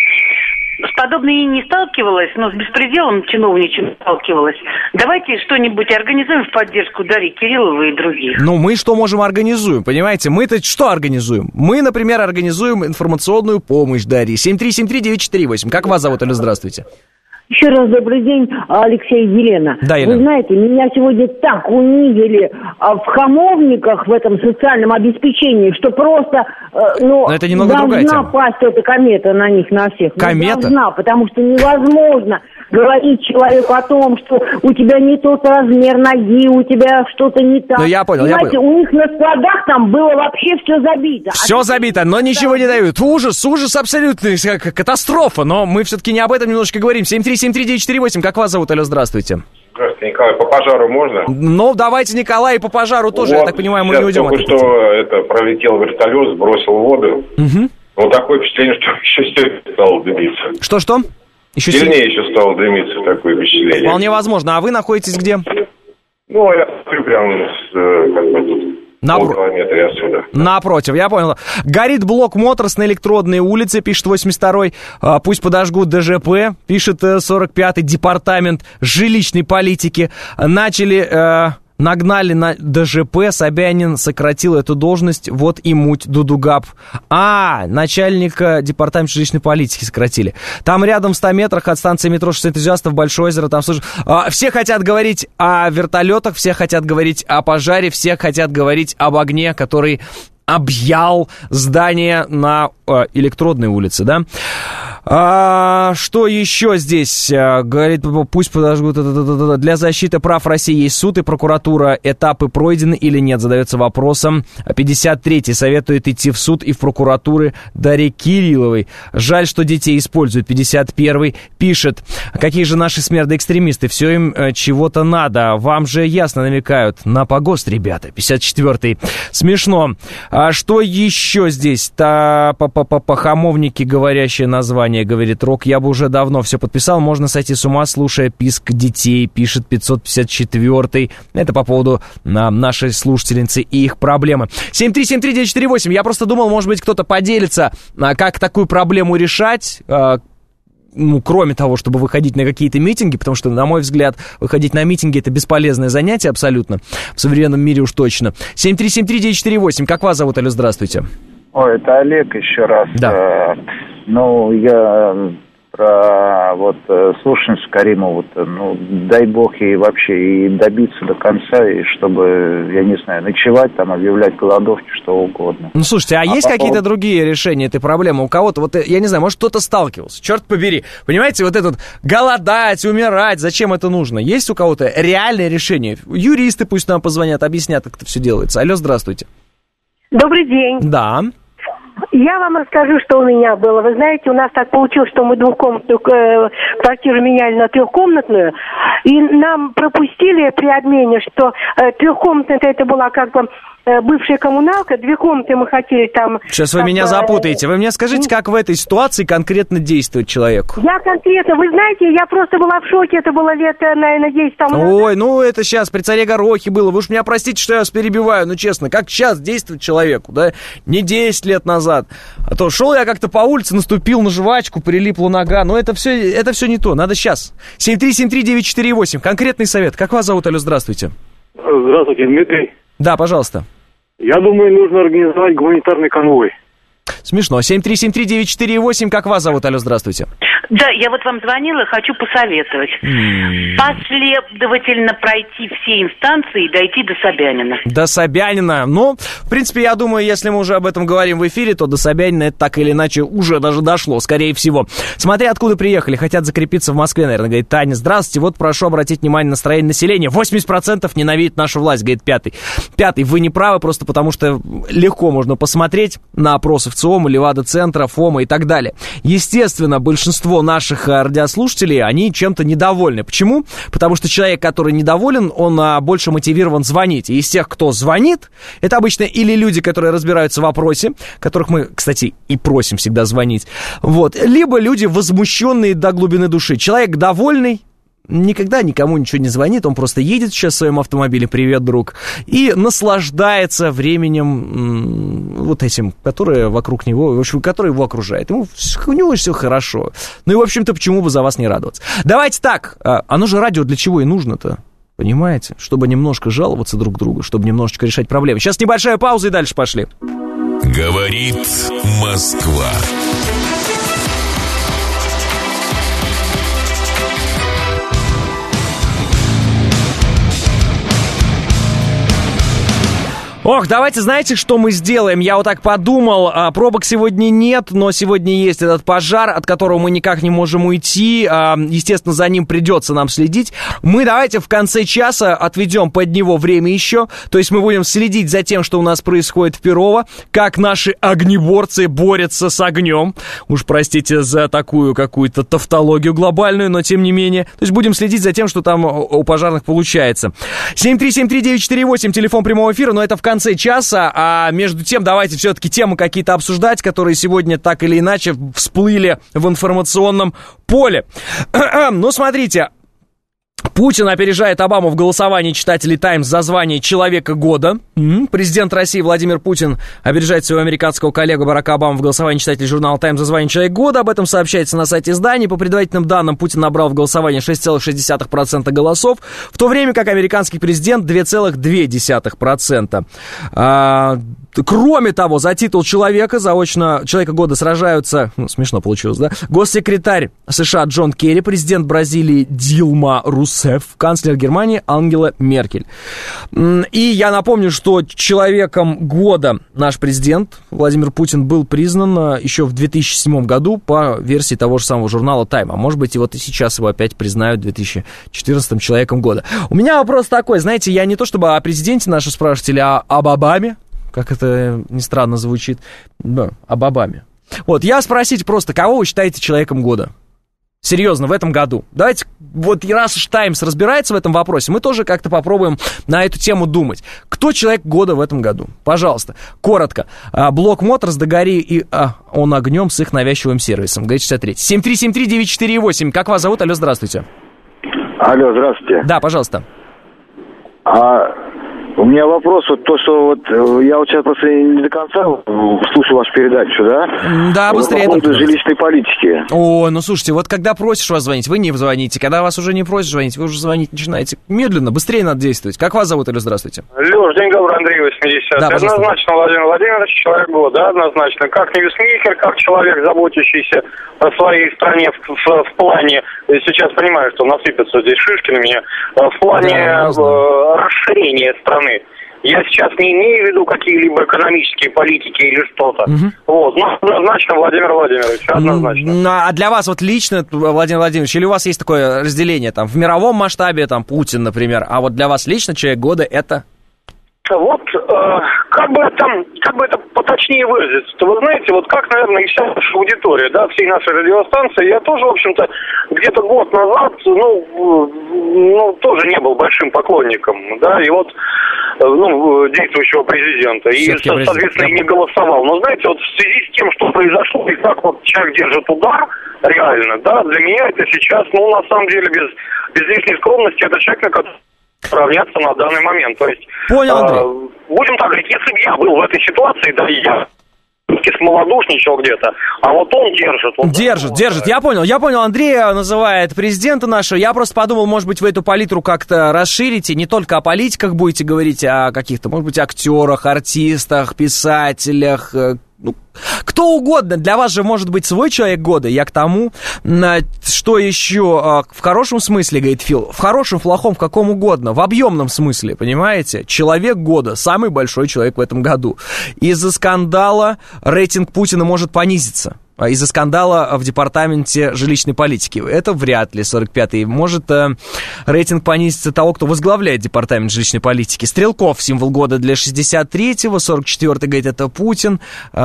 С подобной не сталкивалась, но с беспределом чиновничьим сталкивалась. Давайте что-нибудь организуем в поддержку Дарьи Кирилловой и других.
Ну, мы что можем организуем, понимаете? Мы-то что организуем? Мы, например, организуем информационную помощь Дарье. 7373948. Как вас зовут, Алло, здравствуйте?
Еще раз добрый день, Алексей, Елена.
Да, Елена.
Вы знаете, меня сегодня так унизили в хамовниках, в этом социальном обеспечении, что просто,
это немного другая
должна
тема.
пасть эта комета на них, на всех.
Комета?
Должна, потому что невозможно говорить человеку о том, что у тебя не тот размер ноги, у тебя что-то не так.
Ну, я понял,
Понимаете, у них на складах там было вообще все забито.
Все забито, но ничего не дают. Ужас абсолютный, катастрофа. Но мы все-таки не об этом немножко говорим. 7373948, как вас зовут? Алло, здравствуйте.
Здравствуйте, Николай, по пожару можно?
Ну, давайте, Николай, и по пожару тоже, я так понимаю, мы не уйдем от этого.
Что пролетел вертолет, сбросил воду.
Угу.
Вот такое впечатление, что еще сильнее стало дымиться.
Что? Еще
сильнее еще стало дымиться, такое впечатление.
Вполне возможно. А вы находитесь где?
Ну, я смотрю прямо тут. Полкилометра отсюда.
Напротив, я понял. Горит блок Моторс на Электродной улице, пишет 82-й. Пусть подожгут ДЖП, пишет 45-й департамент жилищной политики. Нагнали на ДЖП, Собянин сократил эту должность, вот и муть, Дудугап. Начальника департамента жилищной политики сократили. Там рядом в 100 метрах от станции метро 6 энтузиастов, Большое озеро, там слушай. Все хотят говорить о вертолетах, все хотят говорить о пожаре, все хотят говорить об огне, который объял здание на Электродной улице, да? Что еще здесь? Говорит, пусть подожгут. Для защиты прав России есть суд и прокуратура. Этапы пройдены или нет? Задается вопросом. 53-й советует идти в суд и в прокуратуры Дарье Кирилловой. Жаль, что детей используют. 51-й пишет. Какие же наши смердые экстремисты? Все им чего-то надо. Вам же ясно намекают на погост, ребята. 54-й. Смешно. Что еще здесь? Хамовники, говорящее название, говорит Рок. Я бы уже давно все подписал. Можно сойти с ума, слушая писк детей, пишет 554-й. Это по поводу нашей слушательницы и их проблемы. 7373948. Я просто думал, может быть, кто-то поделится, как такую проблему решать. Кроме того, чтобы выходить на какие-то митинги, потому что, на мой взгляд, выходить на митинги — это бесполезное занятие абсолютно, в современном мире уж точно. 7373948, как вас зовут? Алло, здравствуйте.
Ой, это Олег еще раз.
Да.
Я про вот слушательницу Каримову, ну, дай бог ей вообще и добиться до конца, и чтобы, я не знаю, ночевать там, объявлять голодовки, что угодно.
Ну, слушайте, а есть какие-то другие решения этой проблемы? У кого-то, вот, я не знаю, может, кто-то сталкивался, черт побери. Понимаете, вот этот голодать, умирать, зачем это нужно? Есть у кого-то реальное решение? Юристы пусть нам позвонят, объяснят, как это все делается. Алло, здравствуйте.
Добрый день.
Да.
Я вам расскажу, что у меня было. Вы знаете, у нас так получилось, что мы двухкомнатную квартиру меняли на трехкомнатную, и нам пропустили при обмене, что трехкомнатная это была как бы бывшая коммуналка, 2 комнаты мы хотели там...
Сейчас вы меня запутаете. Вы мне скажите, как в этой ситуации конкретно действовать человеку?
Я конкретно, вы знаете, я просто была в шоке, это было лет, наверное, 10 тому назад.
Ой, ну это сейчас при царе Горохе было. Вы уж меня простите, что я вас перебиваю, ну честно, как сейчас действовать человеку, да? Не 10 лет назад. А то шел я как-то по улице, наступил на жвачку, прилипла нога. Но это все не то, надо сейчас. 7373948, конкретный совет. Как вас зовут, алло, здравствуйте.
Здравствуйте, Дмитрий.
Да, пожалуйста.
Я думаю, нужно организовать гуманитарный конвой.
Смешно. 7373948, как вас зовут, алло, здравствуйте.
Да, я вот вам звонила, хочу посоветовать. Последовательно пройти все инстанции и дойти до Собянина.
До Собянина. Ну, в принципе, я думаю, если мы уже об этом говорим в эфире, то до Собянина это так или иначе уже даже дошло, скорее всего. Смотря откуда приехали, хотят закрепиться в Москве, наверное, говорит Таня. Здравствуйте, вот прошу обратить внимание на настроение населения. 80% ненавидит нашу власть, говорит Пятый. Пятый, вы не правы, просто потому что легко можно посмотреть на опросы в ЦИОМ, Левада-центра, ФОМа и так далее. Естественно, большинство наших радиослушателей, они чем-то недовольны. Почему? Потому что человек, который недоволен, он больше мотивирован звонить. И из тех, кто звонит, это обычно или люди, которые разбираются в вопросе, которых мы, кстати, и просим всегда звонить, вот, либо люди, возмущенные до глубины души. Человек довольный никогда никому ничего не звонит, он просто едет сейчас в своем автомобиле, привет, друг, и наслаждается временем вот этим, которое вокруг него, в общем, которое его окружает. У него все хорошо. Ну и, в общем-то, почему бы за вас не радоваться? Давайте так, оно же радио для чего и нужно-то? Понимаете? Чтобы немножко жаловаться друг другу, чтобы немножечко решать проблемы. Сейчас небольшая пауза и дальше пошли.
Говорит Москва.
Ох, давайте, знаете, что мы сделаем? Я вот так подумал, пробок сегодня нет, но сегодня есть этот пожар, от которого мы никак не можем уйти. Естественно, за ним придется нам следить. Мы давайте в конце часа отведем под него время еще. То есть мы будем следить за тем, что у нас происходит в Перово, как наши огнеборцы борются с огнем. Уж простите за такую какую-то тавтологию глобальную, но тем не менее. То есть будем следить за тем, что там у пожарных получается. 7373948, телефон прямого эфира, но это в конце часа, а между тем давайте все-таки темы какие-то обсуждать, которые сегодня так или иначе всплыли в информационном поле. Ну, смотрите, Путин опережает Обаму в голосовании читателей «Таймс» за звание «Человека года». Президент России Владимир Путин опережает своего американского коллегу Барака Обаму в голосовании читателей журнала «Таймс» за звание «Человек года». Об этом сообщается на сайте издания. По предварительным данным, Путин набрал в голосовании 6,6% голосов, в то время как американский президент 2,2%. Кроме того, за титул человека года сражаются, смешно получилось, да, госсекретарь США Джон Керри, президент Бразилии Дилма Русеф, канцлер Германии Ангела Меркель. И я напомню, что человеком года наш президент Владимир Путин был признан еще в 2007 году по версии того же самого журнала Time. А может быть, и вот и сейчас его опять признают в 2014 человеком года. У меня вопрос такой, знаете, я не то чтобы о президенте нашем спрашивать или об Обаме, как это ни странно звучит, да, об Обаме. Вот, я спросить просто, кого вы считаете человеком года? Серьезно, в этом году. Давайте, вот раз уж «Таймс» разбирается в этом вопросе, мы тоже как-то попробуем на эту тему думать. Кто человек года в этом году? Пожалуйста, коротко. Блок Моторс, догори и он огнем с их навязчивым сервисом. Г-63. 7373948. Как вас зовут? Алло, здравствуйте.
Алло, здравствуйте.
Да, пожалуйста.
У меня вопрос, вот то, что вот я вот сейчас просто не до конца слушаю вашу передачу, да?
Да, быстрее.
По поводу жилищной политики.
О, ну слушайте, вот когда просишь вас звонить, вы не звоните. Когда вас уже не просишь звонить, вы уже звонить начинаете. Медленно, быстрее надо действовать. Как вас зовут, или здравствуйте?
Лёш, день добрый, Андрей 80.
Да,
однозначно, Владимир Владимирович, человек года, да, однозначно. Как ньюсмейкер, как человек, заботящийся о своей стране в плане, сейчас понимаю, что насыпятся здесь шишки на меня, в плане расширения страны. Я сейчас не имею в виду какие-либо экономические политики или что-то. Вот, но однозначно Владимир Владимирович, однозначно.
А для вас вот лично, Владимир Владимирович, или у вас есть такое разделение, там, в мировом масштабе, там, Путин, например, а вот для вас лично человек года это...
Вот, как бы это поточнее выразиться-то, вы знаете, вот как, наверное, и вся наша аудитория, да, всей нашей радиостанции, я тоже, в общем-то, где-то год назад, тоже не был большим поклонником, да, и вот, действующего президента, и, соответственно, и не голосовал. Но, знаете, вот в связи с тем, что произошло, и как вот человек держит удар, реально, да, для меня это сейчас, на самом деле, без лишней скромности, это человек, на который равняться на данный момент. То есть,
понял, Андрей.
Будем так говорить, если бы я был в этой ситуации, да, и я смолодушничал где-то, а вот он держит.
Держит. Я понял, Андрея называет президента нашего. Я просто подумал, может быть, вы эту палитру как-то расширите, не только о политиках будете говорить, а о каких-то, может быть, актерах, артистах, писателях, кто угодно. Для вас же может быть свой человек года. Я к тому, что еще в хорошем смысле, говорит Фил, в хорошем, в плохом, в каком угодно, в объемном смысле, понимаете? Человек года, самый большой человек в этом году. Из-за скандала рейтинг Путина может понизиться. Из-за скандала в департаменте жилищной политики. Это вряд ли, 45-й. Может рейтинг понизится того, кто возглавляет департамент жилищной политики. Стрелков, символ года для 63-го, 44-й, говорит, это Путин,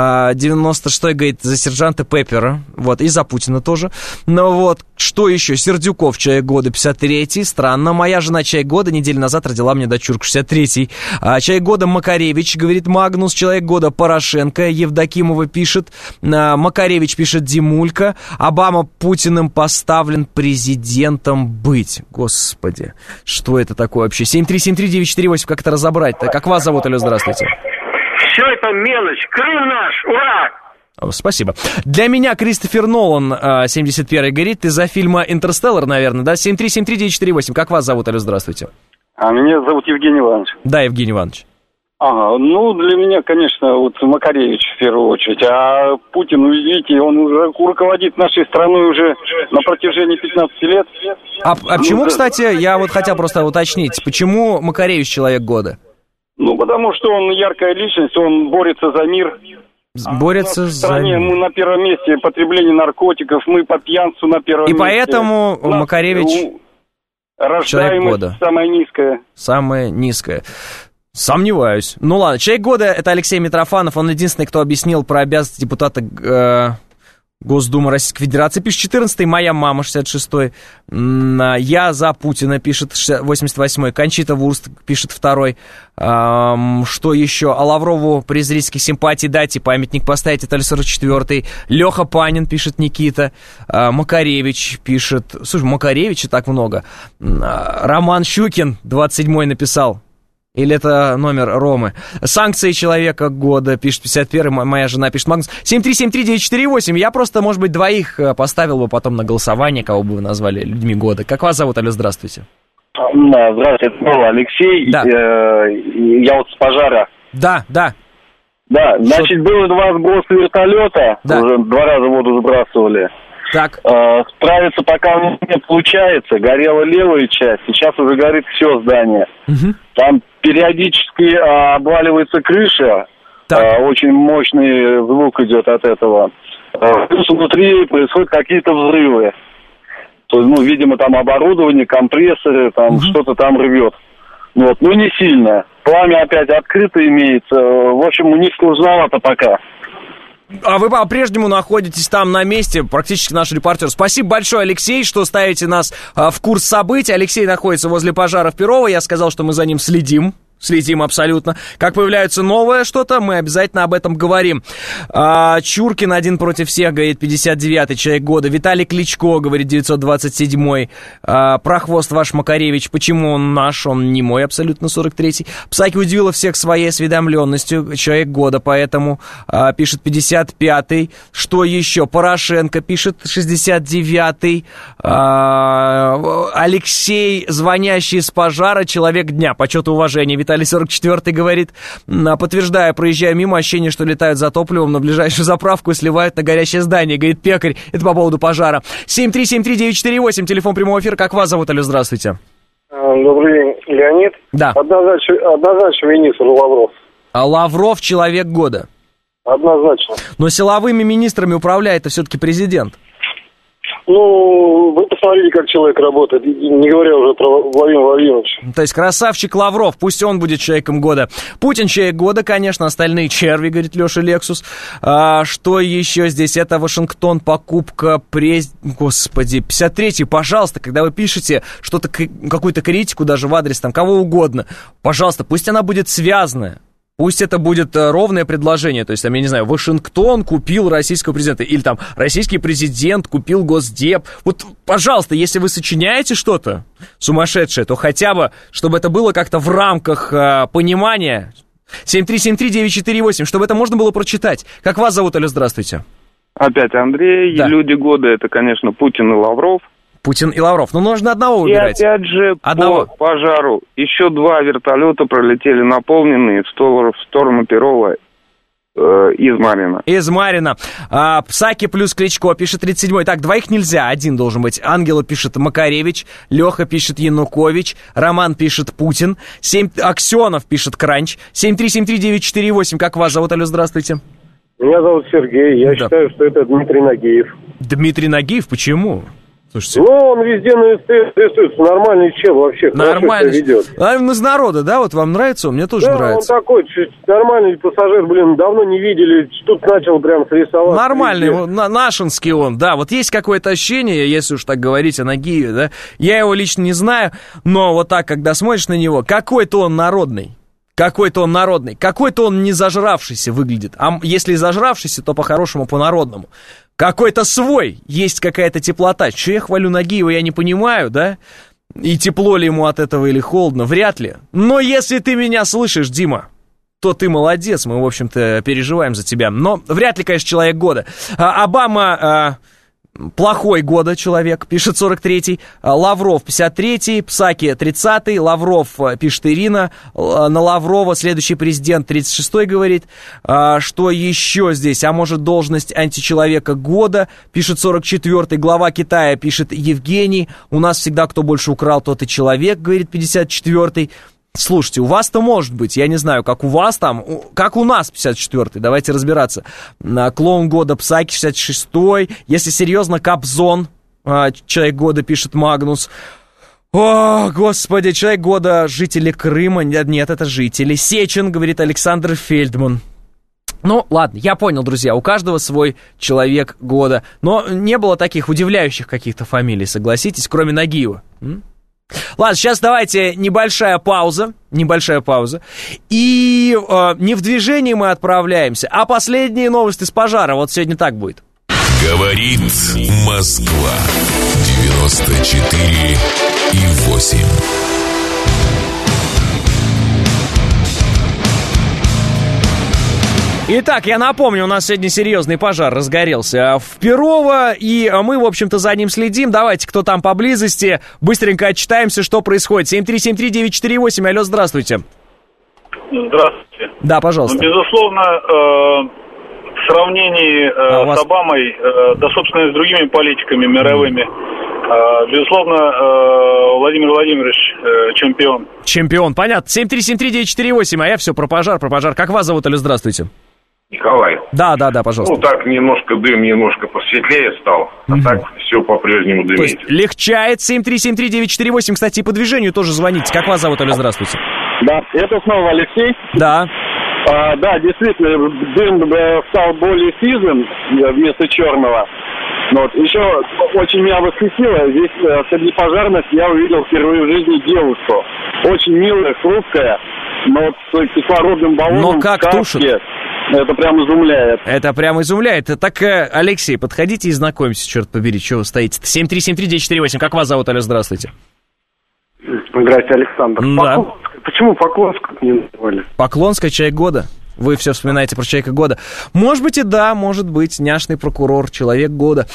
96-й, говорит, за сержанта Пеппера, вот, и за Путина тоже. Ну вот, что еще? Сердюков, человек года, 53-й, странно. Моя жена, человек года, неделю назад родила мне дочурку, 63-й. Человек года Макаревич, говорит Магнус, человек года Порошенко, Евдокимова пишет, Макаревич пишет Димулька. Обама Путиным поставлен президентом быть. Господи, что это такое вообще? 7373948, как это разобрать-то? Как вас зовут, алло, здравствуйте.
Все это мелочь. Крым наш, ура!
Спасибо. Для меня Кристофер Нолан, 71-й, говорит, из-за фильма «Интерстеллар», наверное, да? 7373948, как вас зовут, алло, здравствуйте.
Меня зовут Евгений Иванович.
Да, Евгений Иванович.
Ага, для меня, конечно, вот Макаревич в первую очередь, а Путин, видите, он уже руководит нашей страной уже на протяжении 15 лет.
А почему, кстати, я вот хотел просто уточнить, почему Макаревич человек года?
Потому что он яркая личность, он борется за мир.
Борется за мир.
Мы на первом месте потребление наркотиков, мы по пьянству на первом месте.
И поэтому Макаревич человек года.
Самая низкая.
Самая низкая. Сомневаюсь. Ну ладно, человек года это Алексей Митрофанов, он единственный, кто объяснил про обязанности депутата Госдумы Российской Федерации, пишет 14-й, моя мама 66-й, я за Путина, пишет 88-й, Кончита Вурст, пишет 2-й, что еще, а Лаврову при зрительских симпатий дайте памятник поставить, это 44-й, Леха Панин, пишет Никита, Макаревич пишет, слушай, Макаревича так много, Роман Щукин 27-й написал. Или это номер Ромы? Санкции человека года, пишет 51-й, моя жена пишет Магнус. 7373948, я просто, может быть, двоих поставил бы потом на голосование, кого бы вы назвали людьми года. Как вас зовут, алло, здравствуйте.
Здравствуйте, это Алексей, да. Я вот с пожара.
Да.
Да, значит, было 2 сброса вертолета, да. Уже 2 раза воду сбрасывали.
Так.
Справиться пока не получается. Горела левая часть, сейчас уже горит все здание.
Угу.
Там периодически обваливается крыша. Очень мощный звук идет от этого. Плюс внутри происходят какие-то взрывы. То есть, видимо, там оборудование, компрессоры, там что-то там рвет. Вот, не сильно. Пламя опять открыто имеется. В общем, у них сложновато пока.
А вы по-прежнему находитесь там на месте, практически наш репортер. Спасибо большое, Алексей, что ставите нас в курс событий. Алексей находится возле пожара в Перово. Я сказал, что мы за ним следим. Следим абсолютно. Как появляется новое что-то, мы обязательно об этом говорим. Чуркин один против всех, говорит 59-й человек года. Виталий Кличко, говорит 927-й. Прохвост ваш Макаревич, почему он наш? Он не мой, абсолютно 43-й. Псаки удивила всех своей осведомленностью, человек года, поэтому пишет 55-й. Что еще? Порошенко пишет 69-й. Алексей, звонящий с пожара, человек дня, почет и уважение. Виталий 44-й говорит, подтверждая, проезжая мимо, ощущение, что летают за топливом на ближайшую заправку и сливают на горящее здание. Говорит пекарь, это по поводу пожара. 7373948, телефон прямого эфира. Как вас зовут, алло, здравствуйте.
Добрый день, Леонид.
Да.
Однозначно министр Лавров.
Лавров человек года.
Однозначно.
Но силовыми министрами управляет все-таки президент.
Ну, вы посмотрите, как человек работает, не говоря уже про Владимира Владимировича.
То есть красавчик Лавров, пусть он будет человеком года. Путин человек года, конечно, остальные черви, говорит Леша Лексус. Что еще здесь? Это Вашингтон, покупка Господи, 53-й, пожалуйста, когда вы пишете что-то, какую-то критику даже в адрес там кого угодно, пожалуйста, пусть она будет связанная. Пусть это будет ровное предложение, то есть, там, я не знаю, Вашингтон купил российского президента, или там российский президент купил Госдеп. Вот, пожалуйста, если вы сочиняете что-то сумасшедшее, то хотя бы, чтобы это было как-то в рамках понимания. 7373948, чтобы это можно было прочитать. Как вас зовут, алло, здравствуйте.
Опять Андрей, да. Люди года, это, конечно, Путин и Лавров.
Путин и Лавров. Ну, нужно одного выбирать.
И опять же, по пожару еще 2 вертолета пролетели наполненные в сторону Перова из Марина.
Из Марина. Псаки плюс Кличко, пишет 37-й. Так, 2 нельзя, 1 должен быть. Ангела пишет Макаревич, Леха пишет Янукович, Роман пишет Путин, Аксенов пишет Кранч. 7373948. Как вас зовут, алло, здравствуйте.
Меня зовут Сергей, я считаю, что это Дмитрий Нагиев.
Дмитрий Нагиев? Почему? Слушайте.
Ну, он везде на СТС, нормальный чел вообще,
нормально ведет. Из народа, да, вот вам нравится? Мне тоже нравится.
Да, он такой, нормальный пассажир, давно не видели, тут начал прям срисовать.
Нормальный, нашинский он, да, вот есть какое-то ощущение, если уж так говорить о Нагиеве, да, я его лично не знаю, но вот так, когда смотришь на него, какой-то он народный. Какой-то он не зажравшийся выглядит. А если и зажравшийся, то по-хорошему, по-народному. Какой-то свой, есть какая-то теплота. Че я хвалю Нагиева, я не понимаю, да? И тепло ли ему от этого или холодно, вряд ли. Но если ты меня слышишь, Дима, то ты молодец, мы, в общем-то, переживаем за тебя. Но вряд ли, конечно, человек года. Обама... Плохой года человек, пишет 43-й, Лавров 53-й, Псаки 30-й, Лавров, пишет Ирина, на Лаврова следующий президент 36-й говорит, что еще здесь, а может должность античеловека года, пишет 44-й, глава Китая, пишет Евгений, у нас всегда кто больше украл, тот и человек, говорит 54-й. Слушайте, у вас-то может быть, я не знаю, как у вас там, как у нас 54-й, давайте разбираться. Клоун года Псаки 66-й, если серьезно, Кобзон, человек года, пишет Магнус. О, господи, человек года, жители Крыма, нет, это жители. Сечин, говорит Александр Фельдман. Ну, ладно, я понял, друзья, у каждого свой человек года. Но не было таких удивляющих каких-то фамилий, согласитесь, кроме Нагиева. Ладно, сейчас давайте небольшая пауза. И не в движении мы отправляемся, а последние новости с пожара. Вот сегодня так будет.
Говорит Москва 94,8.
Итак, я напомню, у нас сегодня серьезный пожар разгорелся в Перово, и мы, в общем-то, за ним следим. Давайте, кто там поблизости, быстренько отчитаемся, что происходит. 7373948, алло, здравствуйте.
Здравствуйте.
Да, пожалуйста.
Ну, безусловно, в сравнении с Обамой, да, собственно, и с другими политиками мировыми, безусловно, Владимир Владимирович чемпион.
Чемпион, понятно. 7373948, а я все про пожар. Как вас зовут, алло, здравствуйте.
Николай.
Да, пожалуйста.
Ну, так немножко дым, немножко посветлее стал, а так все по-прежнему дымит.
То есть легчает. 7373948, кстати, и по движению тоже звоните. Как вас зовут, алло, здравствуйте.
Да, это снова Алексей.
Да.
Да, действительно, дым стал более сизым вместо черного. Вот. Еще очень меня восхитило, здесь среди пожарных я увидел впервые в жизни девушку. Очень милая, хрупкая, но вот с кислородным баллоном.
Но как тушит?
Это прям изумляет.
Это прям изумляет. Так, Алексей, подходите и знакомьтесь, черт побери, что вы стоите. 7373948, как вас зовут, Алло, здравствуйте.
Здрасте, Александр.
Да.
Почему Поклонскую не называли?
Поклонская, Человек года. Вы все вспоминаете про Человека года. Может быть и да, может быть, няшный прокурор, Человек года.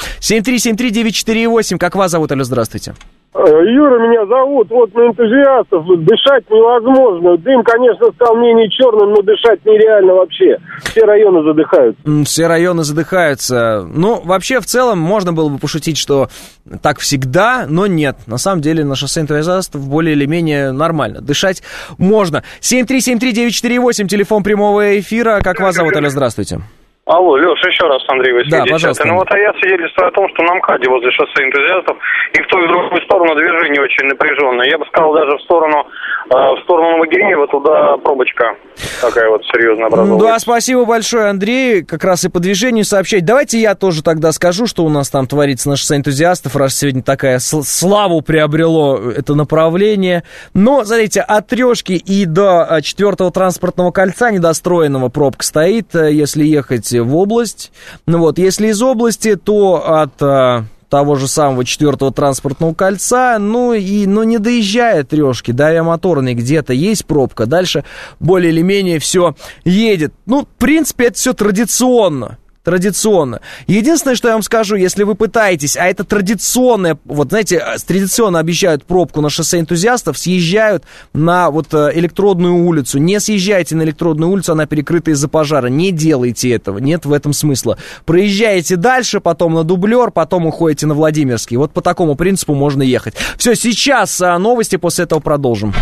7373948, как вас зовут, Алло, здравствуйте.
Юра меня зовут, вот на энтузиастов, дышать невозможно. Дым, конечно, стал менее черным, но дышать нереально вообще. Все районы задыхаются.
Все районы задыхаются. Ну, вообще, в целом, можно было бы пошутить, что так всегда, но нет. На самом деле, на шоссе энтузиастов более или менее нормально. Дышать можно. 7373948, телефон прямого эфира. Как вас зовут, Алло, здравствуйте.
Алло, Леш, еще раз, Андрей Васильевич.
Да, пожалуйста.
Ну вот, а я свидетельствую о том, что на МКАДе возле шоссе энтузиастов и в ту и в другую сторону движение очень напряженное. Я бы сказал, даже в сторону Новогиреева туда пробочка такая вот серьезно образовалась.
Да, спасибо большое, Андрей. Как раз и по движению сообщать. Давайте я тоже тогда скажу, что у нас там творится на шоссе энтузиастов, раз сегодня такая славу приобрело это направление. Но, смотрите, от Трешки и до 4-го транспортного кольца недостроенного пробка стоит, если ехать в область. Ну вот, если из области, то от того же самого 4-го транспортного кольца, ну не доезжая Трешки, до Авиамоторной где-то есть пробка, дальше более или менее все едет. Ну, в принципе, это все традиционно. Единственное, что я вам скажу, если вы пытаетесь, а это традиционное, вот знаете, традиционно обещают пробку на шоссе энтузиастов, съезжают на вот Электродную улицу. Не съезжайте на Электродную улицу, она перекрыта из-за пожара. Не делайте этого, нет в этом смысла. Проезжаете дальше, потом на Дублер, потом уходите на Владимирский. Вот по такому принципу можно ехать. Все, сейчас новости, после этого продолжим.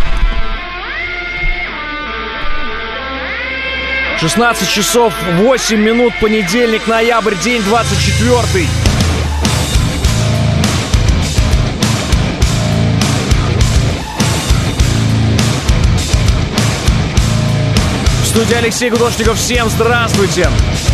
16 часов 8 минут, понедельник, ноябрь, день 24-й. В студии Алексей Гудошников. Всем здравствуйте.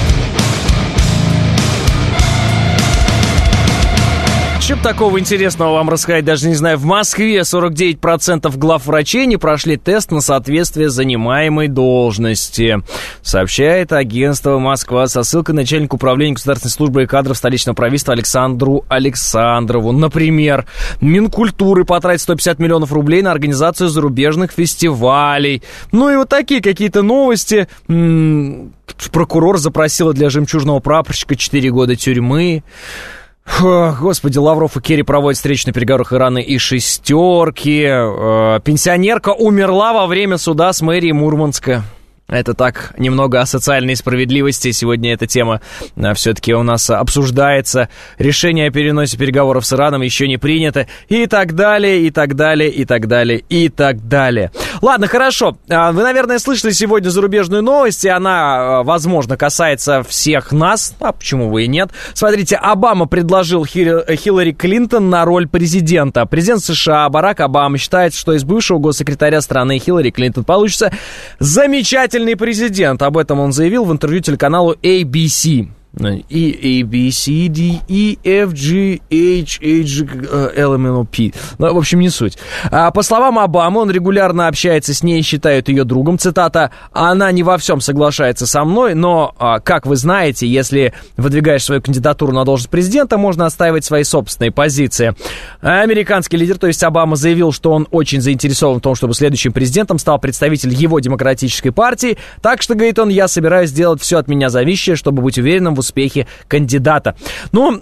Что бы такого интересного вам рассказать, даже не знаю. В Москве 49% главврачей не прошли тест на соответствие занимаемой должности, сообщает агентство «Москва» со ссылкой на начальника управления государственной службы и кадров столичного правительства Александру Александрову. Например, Минкультуры потратит 150 миллионов рублей на организацию зарубежных фестивалей. Ну и вот такие какие-то новости. Прокурор запросила для жемчужного прапорщика 4 года тюрьмы. Господи, Лавров и Керри проводят встречу на переговорах Ирана и шестерки. Пенсионерка умерла во время суда с мэрией Мурманска. Это так, немного о социальной справедливости. Сегодня эта тема все-таки у нас обсуждается. Решение о переносе переговоров с Ираном еще не принято. И так далее, и так далее, и так далее, и так далее. Ладно, хорошо. Вы, наверное, слышали сегодня зарубежную новость, и она, возможно, касается всех нас. А почему бы и нет? Смотрите, Обама предложил Хиллари Клинтон на роль президента. Президент США Барак Обама считает, что из бывшего госсекретаря страны Хиллари Клинтон получится замечательный президент. Об этом он заявил в интервью телеканалу ABC. И A, B, C, D, E, F, G, H, L, M, N, O, P. Ну, в общем, не суть. По словам Обамы, он регулярно общается с ней и считает ее другом. Цитата: «Она не во всем соглашается со мной, но, как вы знаете, если выдвигаешь свою кандидатуру на должность президента, можно отстаивать свои собственные позиции». Американский лидер, то есть Обама, заявил, что он очень заинтересован в том, чтобы следующим президентом стал представитель его демократической партии. Так что, говорит он, я собираюсь сделать все от меня зависящее, чтобы быть уверенным в успехе кандидата. Ну,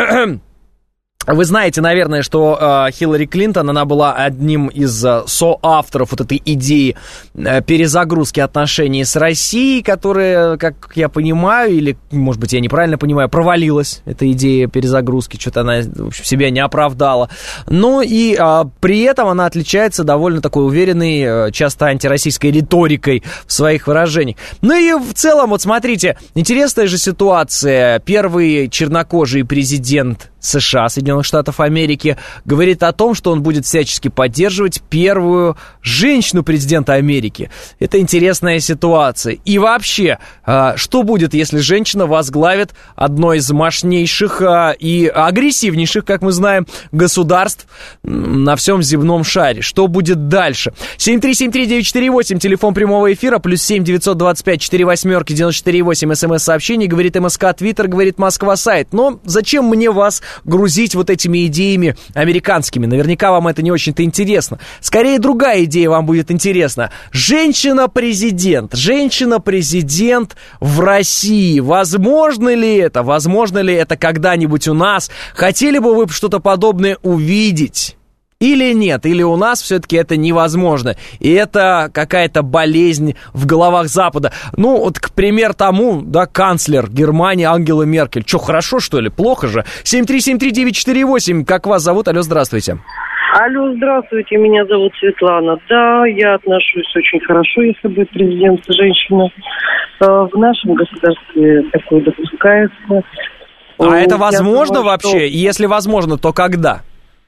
вы знаете, наверное, что Хиллари Клинтон, она была одним из соавторов вот этой идеи перезагрузки отношений с Россией, которая, как я понимаю, или, может быть, я неправильно понимаю, провалилась, эта идея перезагрузки, что-то она, в общем, себя не оправдала. Ну и при этом она отличается довольно такой уверенной, часто антироссийской риторикой в своих выражениях. Ну и в целом, вот смотрите, интересная же ситуация. Первый чернокожий президент США, Соединенных Штатов Америки, говорит о том, что он будет всячески поддерживать первую женщину-президента Америки. Это интересная ситуация. И вообще, что будет, если женщина возглавит одно из мощнейших и агрессивнейших, как мы знаем, государств на всем земном шаре? Что будет дальше? 7373948, телефон прямого эфира, +7 925 48 94 8, смс-сообщение, говорит МСК, Твиттер, говорит Москва, сайт. Но зачем мне вас грузить вот этими идеями американскими? Наверняка вам это не очень-то интересно. Скорее, другая идея вам будет интересна. Женщина-президент. Женщина-президент в России. Возможно ли это? Возможно ли это когда-нибудь у нас? Хотели бы вы что-то подобное увидеть? Или нет, или у нас все-таки это невозможно. И это какая-то болезнь в головах Запада. Ну, вот, к примеру тому, да, канцлер Германии Ангела Меркель. Что, хорошо, что ли? Плохо же? 7373948, как вас зовут? Алло, здравствуйте.
Алло, здравствуйте, меня зовут Светлана. Да, я отношусь очень хорошо, если будет президент женщина. В нашем государстве такое допускается.
А это возможно вообще? И если возможно, то когда?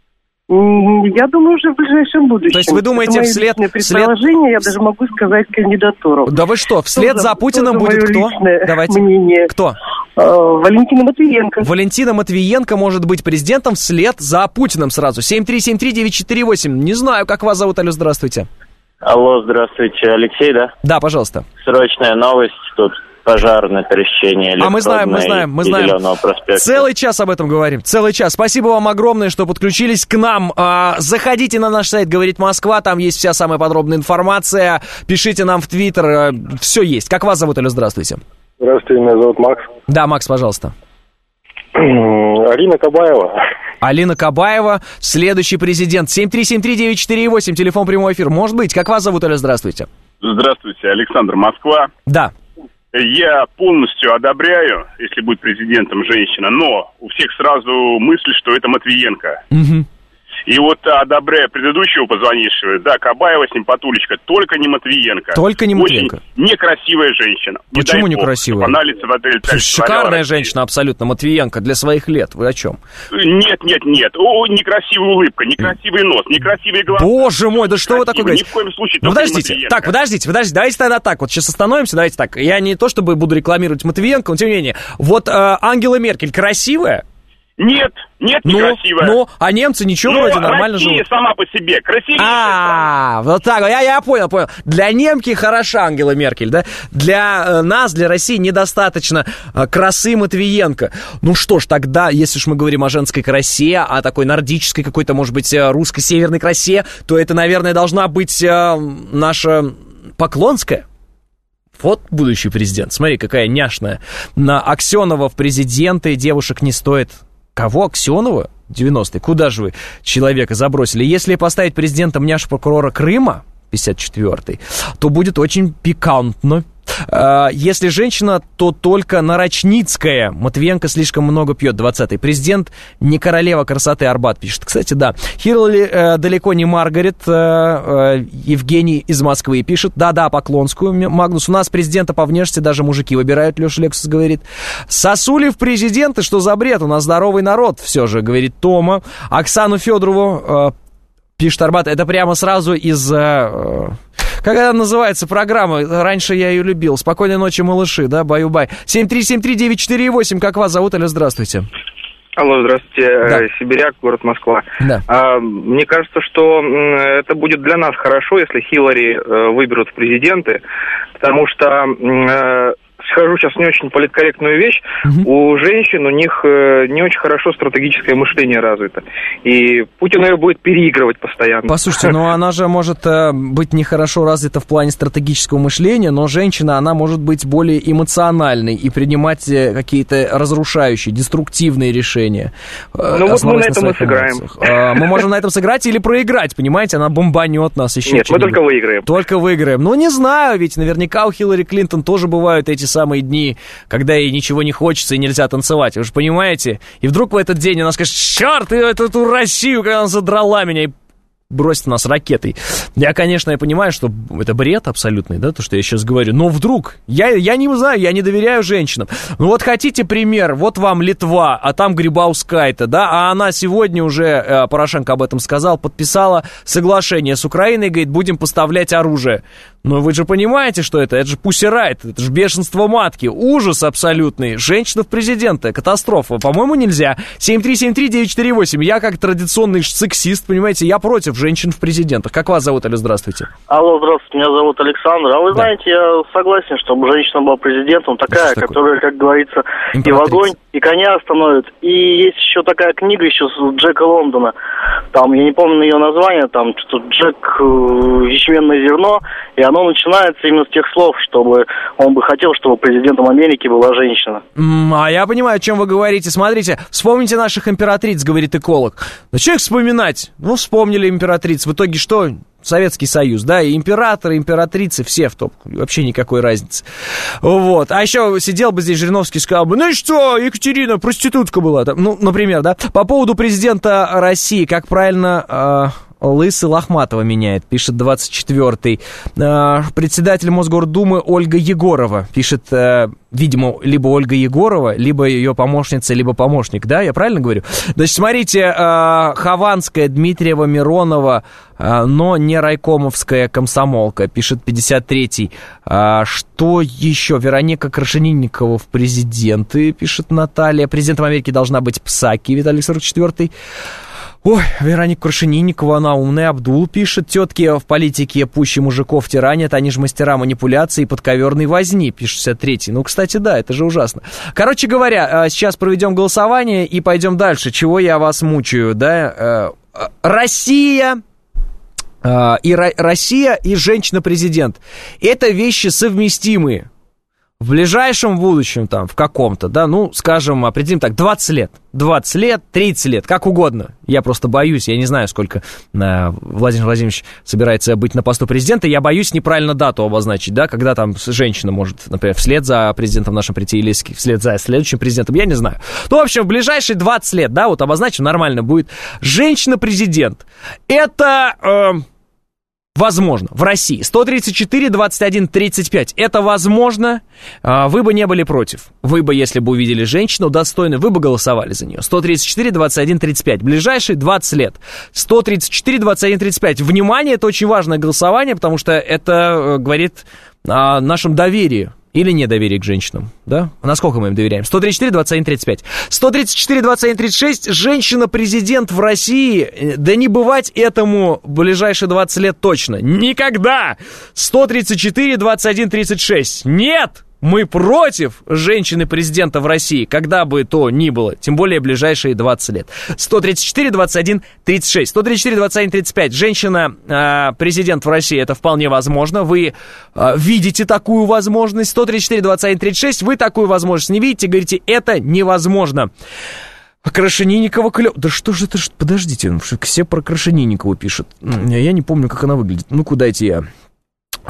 Я думаю, уже в ближайшем будущем.
То есть вы думаете, вслед...
я даже могу сказать кандидатуру.
Да вы что, вслед за Путиным будет кто? Давайте.
Мнение.
Кто?
Валентина Матвиенко.
Валентина Матвиенко может быть президентом вслед за Путиным сразу. 7373948. Не знаю, как вас зовут. Алло, здравствуйте.
Алло, здравствуйте. Алексей, да?
Да, пожалуйста.
Срочная новость тут. Пожар на пересечении Электродной и Зеленого проспекта.
Целый час об этом говорим, целый час. Спасибо вам огромное, что подключились к нам. Заходите на наш сайт «Говорит Москва», там есть вся самая подробная информация. Пишите нам в Твиттер, все есть. Как вас зовут, Алло, здравствуйте?
Здравствуйте, меня зовут Макс.
Да, Макс, пожалуйста.
Алина Кабаева.
Алина Кабаева, следующий президент. 7373948, телефон прямой эфир. Может быть, как вас зовут, Алло, здравствуйте?
Здравствуйте, Александр, Москва.
Да.
Я полностью одобряю, если будет президентом женщина, но у всех сразу мысль, что это Матвиенко.
Угу.
И вот, одобряя предыдущего позвонившего, да, Кабаева, симпатулечка, только не Матвиенко.
Только не Матвиенко.
Очень некрасивая женщина.
Почему некрасивая?
Она лица в отеле.
Шикарная женщина абсолютно, Матвиенко, для своих лет. Вы о чем?
Нет. Некрасивая улыбка, некрасивый нос, некрасивые глаза.
Боже мой, да что вы такое говорите?
Ни в коем случае.
Ну, подождите. Давайте тогда так, вот сейчас остановимся, давайте так. Я не то чтобы буду рекламировать Матвиенко, но тем не менее. Вот Ангела Меркель красивая?
Нет, некрасивая.
Ну, а немцы ничего вроде нормально живут.
Россия сама по себе красивее.
Вот так, я понял. Для немки хороша Ангела Меркель, да? Для нас, для России недостаточно красы Матвиенко. Ну что ж, тогда, если уж мы говорим о женской красе, о такой нордической какой-то, может быть, русско-северной красе, то это, наверное, должна быть наша Поклонская. Вот будущий президент. Смотри, какая няшная. На Аксенова в президенты девушек не стоит. Кого? Аксенова? 90-е. Куда же вы человека забросили? Если поставить президентом няш-прокурора Крыма, 54-й, то будет очень пикантно. Если женщина, то только Нарочницкая. Матвиенко слишком много пьет, 20-й. Президент не королева красоты, Арбат пишет. Кстати, да. Хиллари далеко не Маргарет. Евгений из Москвы пишет. Да, Поклонскую, Магнус. У нас президента по внешности даже мужики выбирают, Леша Лексус говорит. Сосулев президенты, что за бред? У нас здоровый народ все же, говорит Тома. Оксану Федорову пишет Арбат. Это прямо сразу из... Как она называется, программа? Раньше я ее любил. «Спокойной ночи, малыши», да? Баю-бай. 7373948, как вас зовут? Алло, здравствуйте.
Алло, здравствуйте. Да. Сибиряк, город Москва.
Да.
Мне кажется, что это будет для нас хорошо, если Хиллари выберут в президенты, потому что... Скажу сейчас не очень политкорректную вещь. У женщин, у них не очень хорошо стратегическое мышление развито. И Путин ее будет переигрывать постоянно.
Послушайте, ну она же может быть нехорошо развита в плане стратегического мышления, но женщина, она может быть более эмоциональной и принимать какие-то разрушающие, деструктивные решения.
Ну вот мы на этом и сыграем.
Мы можем на этом сыграть или проиграть, понимаете? Она бомбанет нас еще.
Нет, мы только выиграем.
Только выиграем. Ну не знаю, ведь наверняка у Хиллари Клинтон тоже бывают эти самые дни, когда ей ничего не хочется и нельзя танцевать, вы же понимаете? И вдруг в этот день она скажет: черт, эту Россию, когда она задрала меня, и бросит нас ракетой. Я понимаю, что это бред абсолютный, да, то, что я сейчас говорю, но вдруг, я не знаю, я не доверяю женщинам. Ну вот хотите пример, вот вам Литва, а там Грибаускайте, да, а она сегодня уже, Порошенко об этом сказал, подписала соглашение с Украиной, говорит, будем поставлять оружие. Но вы же понимаете, что это же Pussy Riot, это же бешенство матки, ужас абсолютный, женщина в президенты, катастрофа, по-моему, нельзя. 7373948, я как традиционный сексист, понимаете, я против женщин в президентах. Как вас зовут, Алло, здравствуйте.
Алло, здравствуйте, меня зовут Александр. А вы знаете, я согласен, чтобы женщина была президентом, такая, которая, как говорится, и в огонь, и коня остановит. И есть еще такая книга еще с Джека Лондона, там, я не помню ее название, там, что Джек ячменное зерно, и оно начинается именно с тех слов, чтобы он бы хотел, чтобы президентом Америки была женщина.
А я понимаю, о чем вы говорите. Смотрите, вспомните наших императриц, говорит эколог. Ну, что их вспоминать? Ну, вспомнили императриц. В итоге что? Советский Союз, да, и императоры, императрицы, все в топку, вообще никакой разницы. Вот, а еще сидел бы здесь Жириновский и сказал бы, ну и что, Екатерина проститутка была, ну, например, да. По поводу президента России, как правильно... Лысый Лохматова меняет, пишет 24-й. Председатель Мосгордумы Ольга Егорова, пишет, видимо, либо Ольга Егорова, либо ее помощница, либо помощник, да, я правильно говорю? Значит, смотрите, Хованская, Дмитриева, Миронова, но не райкомовская комсомолка, пишет 53-й. Что еще? Вероника Крашенинникова в президенты, пишет Наталья. Президентом Америки должна быть Псаки, Виталий 44-й. Ой, Вероника Крашенинникова, она умная, Абдул пишет. Тетки в политике пуще мужиков тиранят, они же мастера манипуляции и подковерной возни, пишет 63-й. Ну, кстати, да, это же ужасно. Короче говоря, сейчас проведем голосование и пойдем дальше. Чего я вас мучаю, да? Россия и женщина-президент. Это вещи совместимые. В ближайшем будущем, там, в каком-то, да, ну, скажем, определим так, 20 лет, 30 лет, как угодно. Я просто боюсь, я не знаю, сколько Владимир Владимирович собирается быть на посту президента, я боюсь неправильно дату обозначить, да, когда там женщина может, например, вслед за президентом нашим прийти или вслед за следующим президентом, я не знаю. Ну, в общем, в ближайшие 20 лет, да, вот обозначим, нормально будет. Женщина-президент, это... возможно. В России 134, 21, 35. Это возможно. Вы бы не были против. Вы бы, если бы увидели женщину достойную, вы бы голосовали за нее. 134, 21, 35. Ближайшие 20 лет. 134, 21, 35. Внимание, это очень важное голосование, потому что это говорит о нашем доверии. Или недоверие к женщинам, да? Насколько мы им доверяем? 134, 21, 35. 134, 21, 36. Женщина-президент в России. Да не бывать этому в ближайшие 20 лет точно. Никогда! 134, 21, 36. Нет! Мы против женщины-президента в России, когда бы то ни было, тем более ближайшие 20 лет. 134, 21, 36. 134, 21, 35. Женщина-президент в России, это вполне возможно. Вы видите такую возможность. 134, 21, 36. Вы такую возможность не видите, говорите, это невозможно. Крашенинникова клёв... Да что же это... Подождите, все про Крашенинникову пишут. Я не помню, как она выглядит. Ну, куда идти я... И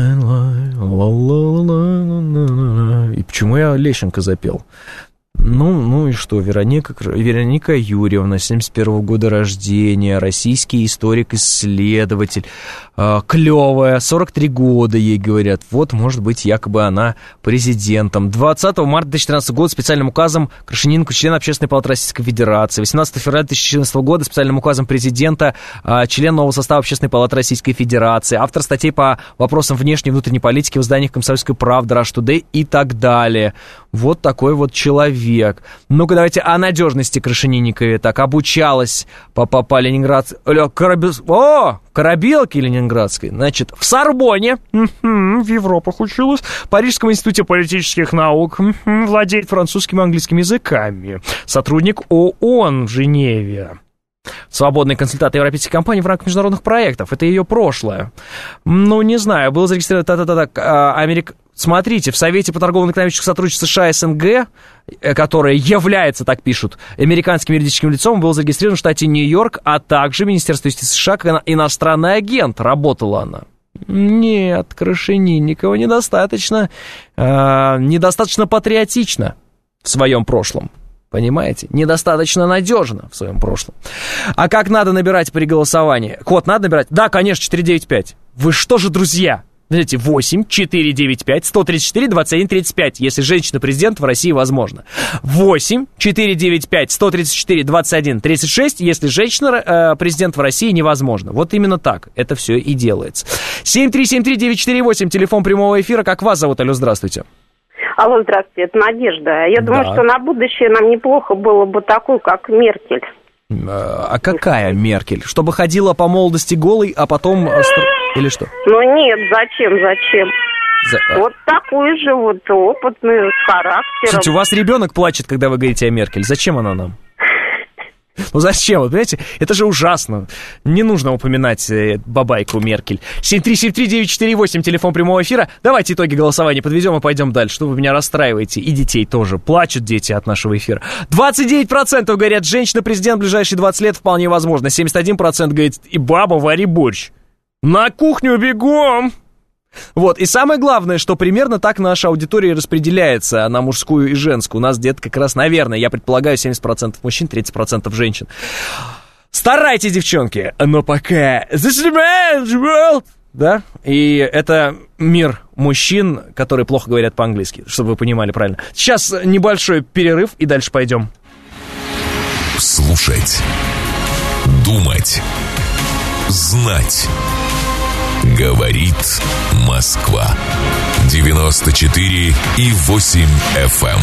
почему я Лещенко запел? Ну и что, Вероника Юрьевна, 71-го года рождения, российский историк-исследователь, клевая, 43 года ей говорят, вот, может быть, якобы она президентом. 20 марта 2013 года специальным указом Крашенинникову, член Общественной палаты Российской Федерации. 18 февраля 2014 года специальным указом президента, член нового состава Общественной палаты Российской Федерации, автор статей по вопросам внешней и внутренней политики в изданиях «Комсомольской правды», «Rush Today» и так далее. Вот такой вот человек. Ну-ка, давайте о надежности Крашенинниковой. Так, обучалась по Ленинград... Корабелке ленинградской. Значит, в Сорбонне, в Европах училась, в Парижском институте политических наук, владеет французским и английским языками. Сотрудник ООН в Женеве. Свободный консультант европейских компаний в рамках международных проектов. Это ее прошлое. Ну, не знаю, был зарегистрирован... Смотрите, в Совете по торгово-экономическому сотрудничеству США СНГ, которое является, так пишут, американским юридическим лицом, был зарегистрирован в штате Нью-Йорк, а также Министерство юстиции США как иностранный агент. Работала она. Нет, Крашенинникова недостаточно патриотична в своем прошлом. Понимаете? Недостаточно надежно в своем прошлом. А как надо набирать при голосовании? Код надо набирать? Да, конечно, 495. Вы что же, друзья? Знаете, 8-495-134-21-35. Если женщина-президент в России, возможно. 8-495-134-21-36. Если женщина-президент в России, невозможно. Вот именно так это все и делается. 7373948, телефон прямого эфира. Как вас зовут? Алло, здравствуйте.
Алло, здравствуйте, это Надежда. Я думаю, что на будущее нам неплохо было бы такую, как Меркель.
А какая Меркель? Чтобы ходила по молодости голой, а потом... Или что?
Ну нет, зачем? Вот такую же вот опытную, с характером.
Слушайте, у вас ребенок плачет, когда вы говорите о Меркель. Зачем она нам? Ну зачем? Вот, понимаете, это же ужасно. Не нужно упоминать бабайку Меркель. 7373948, телефон прямого эфира. Давайте итоги голосования подведем и пойдем дальше. Что вы меня расстраиваете? И детей тоже. Плачут дети от нашего эфира. 29% говорят, женщина-президент в ближайшие 20 лет вполне возможно. 71% говорит, и баба, вари борщ. На кухню бегом! Вот, и самое главное, что примерно так наша аудитория распределяется на мужскую и женскую. У нас где-то как раз, наверное, я предполагаю, 70% мужчин, 30% женщин. Старайтесь, девчонки, но пока... This is the man's world! Да? И это мир мужчин, которые плохо говорят по-английски, чтобы вы понимали правильно. Сейчас небольшой перерыв, и дальше пойдем.
Слушать. Думать. Знать. Говорит Москва. 94,8 FM.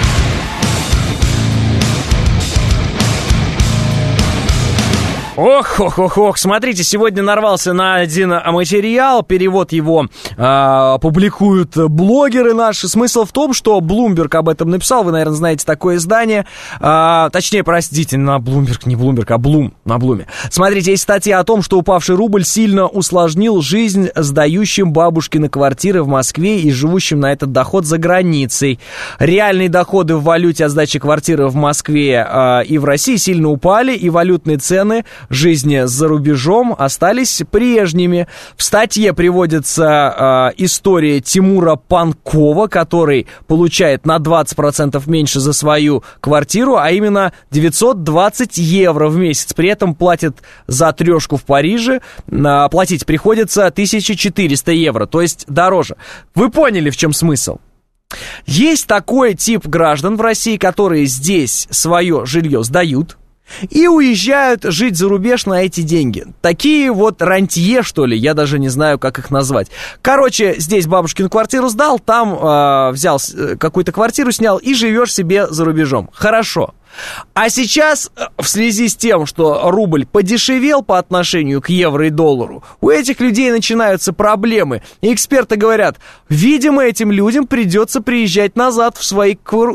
Ох, смотрите, сегодня нарвался на один материал, перевод его публикуют блогеры наши. Смысл в том, что Bloomberg об этом написал, вы, наверное, знаете такое издание, точнее, простите, на Bloomberg, не Bloomberg, а Bloom, на Блуме. Смотрите, есть статья о том, что упавший рубль сильно усложнил жизнь сдающим бабушкины квартиры в Москве и живущим на этот доход за границей. Реальные доходы в валюте от сдачи квартиры в Москве и в России сильно упали, и валютные цены жизни за рубежом остались прежними. В статье приводится история Тимура Панкова, который получает на 20% меньше за свою квартиру, а именно 920 евро в месяц. При этом платит за трешку в Париже, платить приходится 1400 евро, то есть дороже. Вы поняли, в чем смысл? Есть такой тип граждан в России, которые здесь свое жилье сдают и уезжают жить за рубеж на эти деньги. Такие вот рантье, что ли, я даже не знаю, как их назвать. Короче, здесь бабушкину квартиру сдал, там взял какую-то квартиру, снял и живешь себе за рубежом. Хорошо. А сейчас, в связи с тем, что рубль подешевел по отношению к евро и доллару, у этих людей начинаются проблемы. И эксперты говорят, видимо, этим людям придется приезжать назад в свои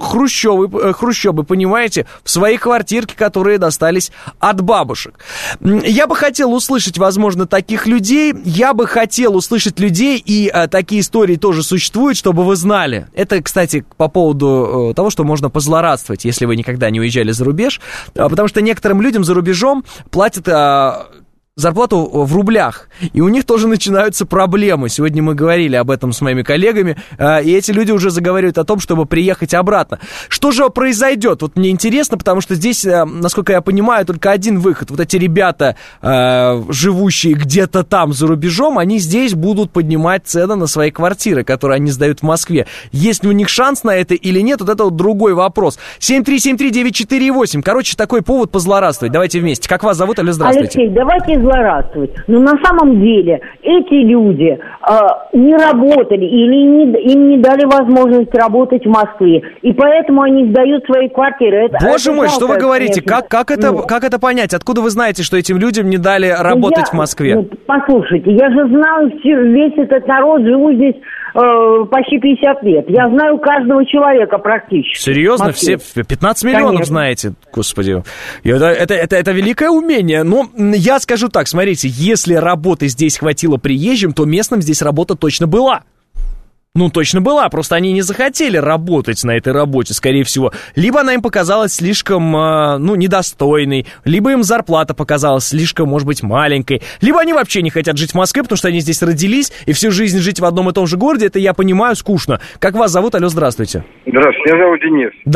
хрущобы, понимаете, в свои квартирки, которые достались от бабушек. Я бы хотел услышать, возможно, таких людей. Я бы хотел услышать людей, и такие истории тоже существуют, чтобы вы знали. Это, кстати, по поводу того, что можно позлорадствовать, если вы никогда не уезжали за рубеж, потому что некоторым людям за рубежом платят зарплату в рублях, и у них тоже начинаются проблемы. Сегодня мы говорили об этом с моими коллегами, и эти люди уже заговаривают о том, чтобы приехать обратно. Что же произойдет? Вот мне интересно, потому что здесь, насколько я понимаю, только один выход. Вот эти ребята, живущие где-то там за рубежом, они здесь будут поднимать цены на свои квартиры, которые они сдают в Москве. Есть ли у них шанс на это или нет, вот это вот другой вопрос. 7373948. Короче, такой повод позлорадствовать. Давайте вместе. Как вас зовут? Алло, здравствуйте.
Алексей, давайте злорадствовать. Но на самом деле эти люди не работали или им не дали возможность работать в Москве. И поэтому они сдают свои квартиры.
Боже мой, что вы говорите? Как это понять? Откуда вы знаете, что этим людям не дали работать в Москве?
Послушайте, я же знаю весь этот народ, живу здесь почти 50 лет. Я знаю каждого человека практически.
Серьезно? Все 15 миллионов, конечно, знаете? Господи. Это великое умение. Но я скажу так, смотрите, если работы здесь хватило приезжим, то местным здесь работа точно была. Ну, точно была, просто они не захотели работать на этой работе, скорее всего. Либо она им показалась слишком, недостойной, либо им зарплата показалась слишком, может быть, маленькой, либо они вообще не хотят жить в Москве, потому что они здесь родились, и всю жизнь жить в одном и том же городе, это, я понимаю, скучно. Как вас зовут? Алло, здравствуйте.
Здравствуйте, меня зовут Денис.
Да.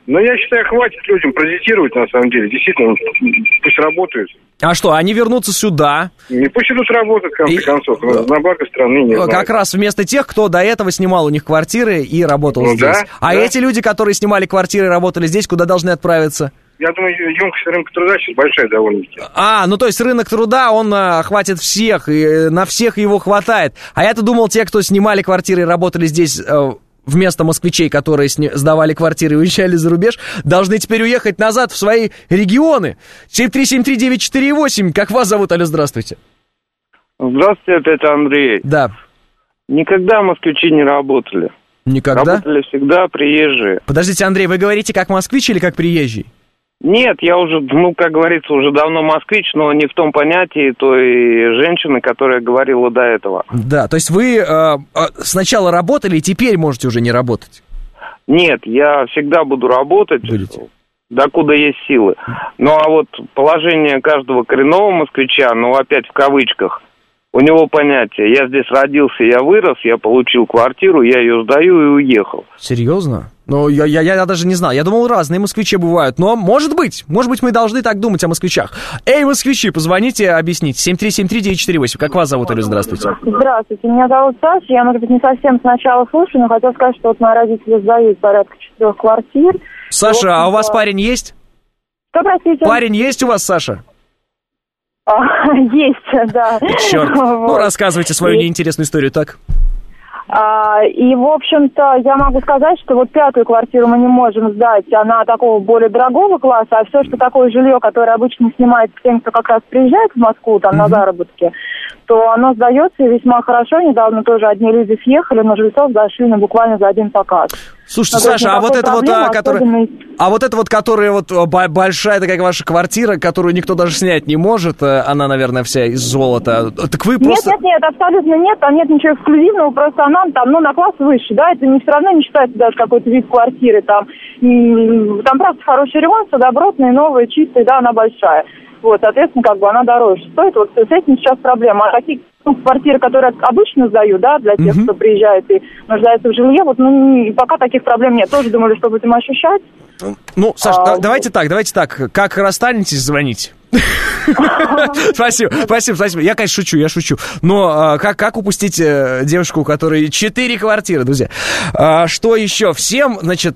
Но я считаю, хватит людям паразитировать, на самом деле. Действительно, пусть работают.
А что, они вернутся сюда?
Не пусть идут работать, в конце концов. На благо страны, не знаю.
Как раз вместо тех, кто до этого снимал у них квартиры и работал здесь. Да, а эти люди, которые снимали квартиры и работали здесь, куда должны отправиться?
Я думаю, емкость рынка труда сейчас большая довольно-таки.
Ну то есть рынок труда, он охватит всех, и на всех его хватает. А я-то думал, те, кто снимали квартиры и работали здесь... вместо москвичей, которые сдавали квартиры и уезжали за рубеж, должны теперь уехать назад в свои регионы. 7373948. Как вас зовут? Алло, здравствуйте.
Здравствуйте, опять Андрей.
Да.
Никогда москвичи не работали.
Никогда?
Работали всегда приезжие.
Подождите, Андрей, вы говорите как москвич или как приезжий?
Нет, я уже, как говорится, уже давно москвич, но не в том понятии той женщины, которая говорила до этого.
Да, то есть вы сначала работали и теперь можете уже не работать?
Нет, я всегда буду работать, докуда есть силы. Ну, а вот положение каждого коренного москвича, опять в кавычках, у него понятие. Я здесь родился, я вырос, я получил квартиру, я ее сдаю и уехал.
Серьезно? Ну, я даже не знал. Я думал, разные москвичи бывают. Но, может быть, мы должны так думать о москвичах. Эй, москвичи, позвоните, объясните. 7373948. Как вас зовут, Оля? Здравствуйте.
Здравствуйте, меня зовут Саша. Я, может быть, не совсем сначала слушаю, но хотела сказать, что вот мои родители сдают порядка 4 квартир.
Саша, а у вас парень есть?
Что, простите?
Парень есть у вас, Саша?
Есть, да.
Черт. Ну, рассказывайте свою неинтересную историю, так?
И, в общем-то, я могу сказать, что вот 5-ю квартиру мы не можем сдать, она такого более дорогого класса, а все, что такое жилье, которое обычно снимается тем, кто как раз приезжает в Москву там на заработки, то оно сдается и весьма хорошо. Недавно тоже одни люди съехали, но жильцов зашли буквально за один показ.
Слушайте, Саша, а вот это вот, которая вот большая такая ваша квартира, которую никто даже снять не может, она, наверное, вся из золота. Так вы просто...
Нет, абсолютно нет, там нет ничего эксклюзивного, просто она там, на класс выше, да, это все равно не считается даже какой-то вид квартиры, там просто хороший ремонт, все добротный, новый, чистый, да, она большая. Вот, соответственно, она дороже стоит. Вот с этим сейчас проблема. А такие квартиры, которые обычно сдают, да, для тех, кто приезжает и нуждается в жилье, пока таких проблем нет. Тоже думали, что будем ощущать.
Ну, Саш, давайте так. Как расстанетесь, звоните. Спасибо. Я, конечно, шучу. Но как упустить девушку, у которой 4 квартиры, друзья? Что еще? Всем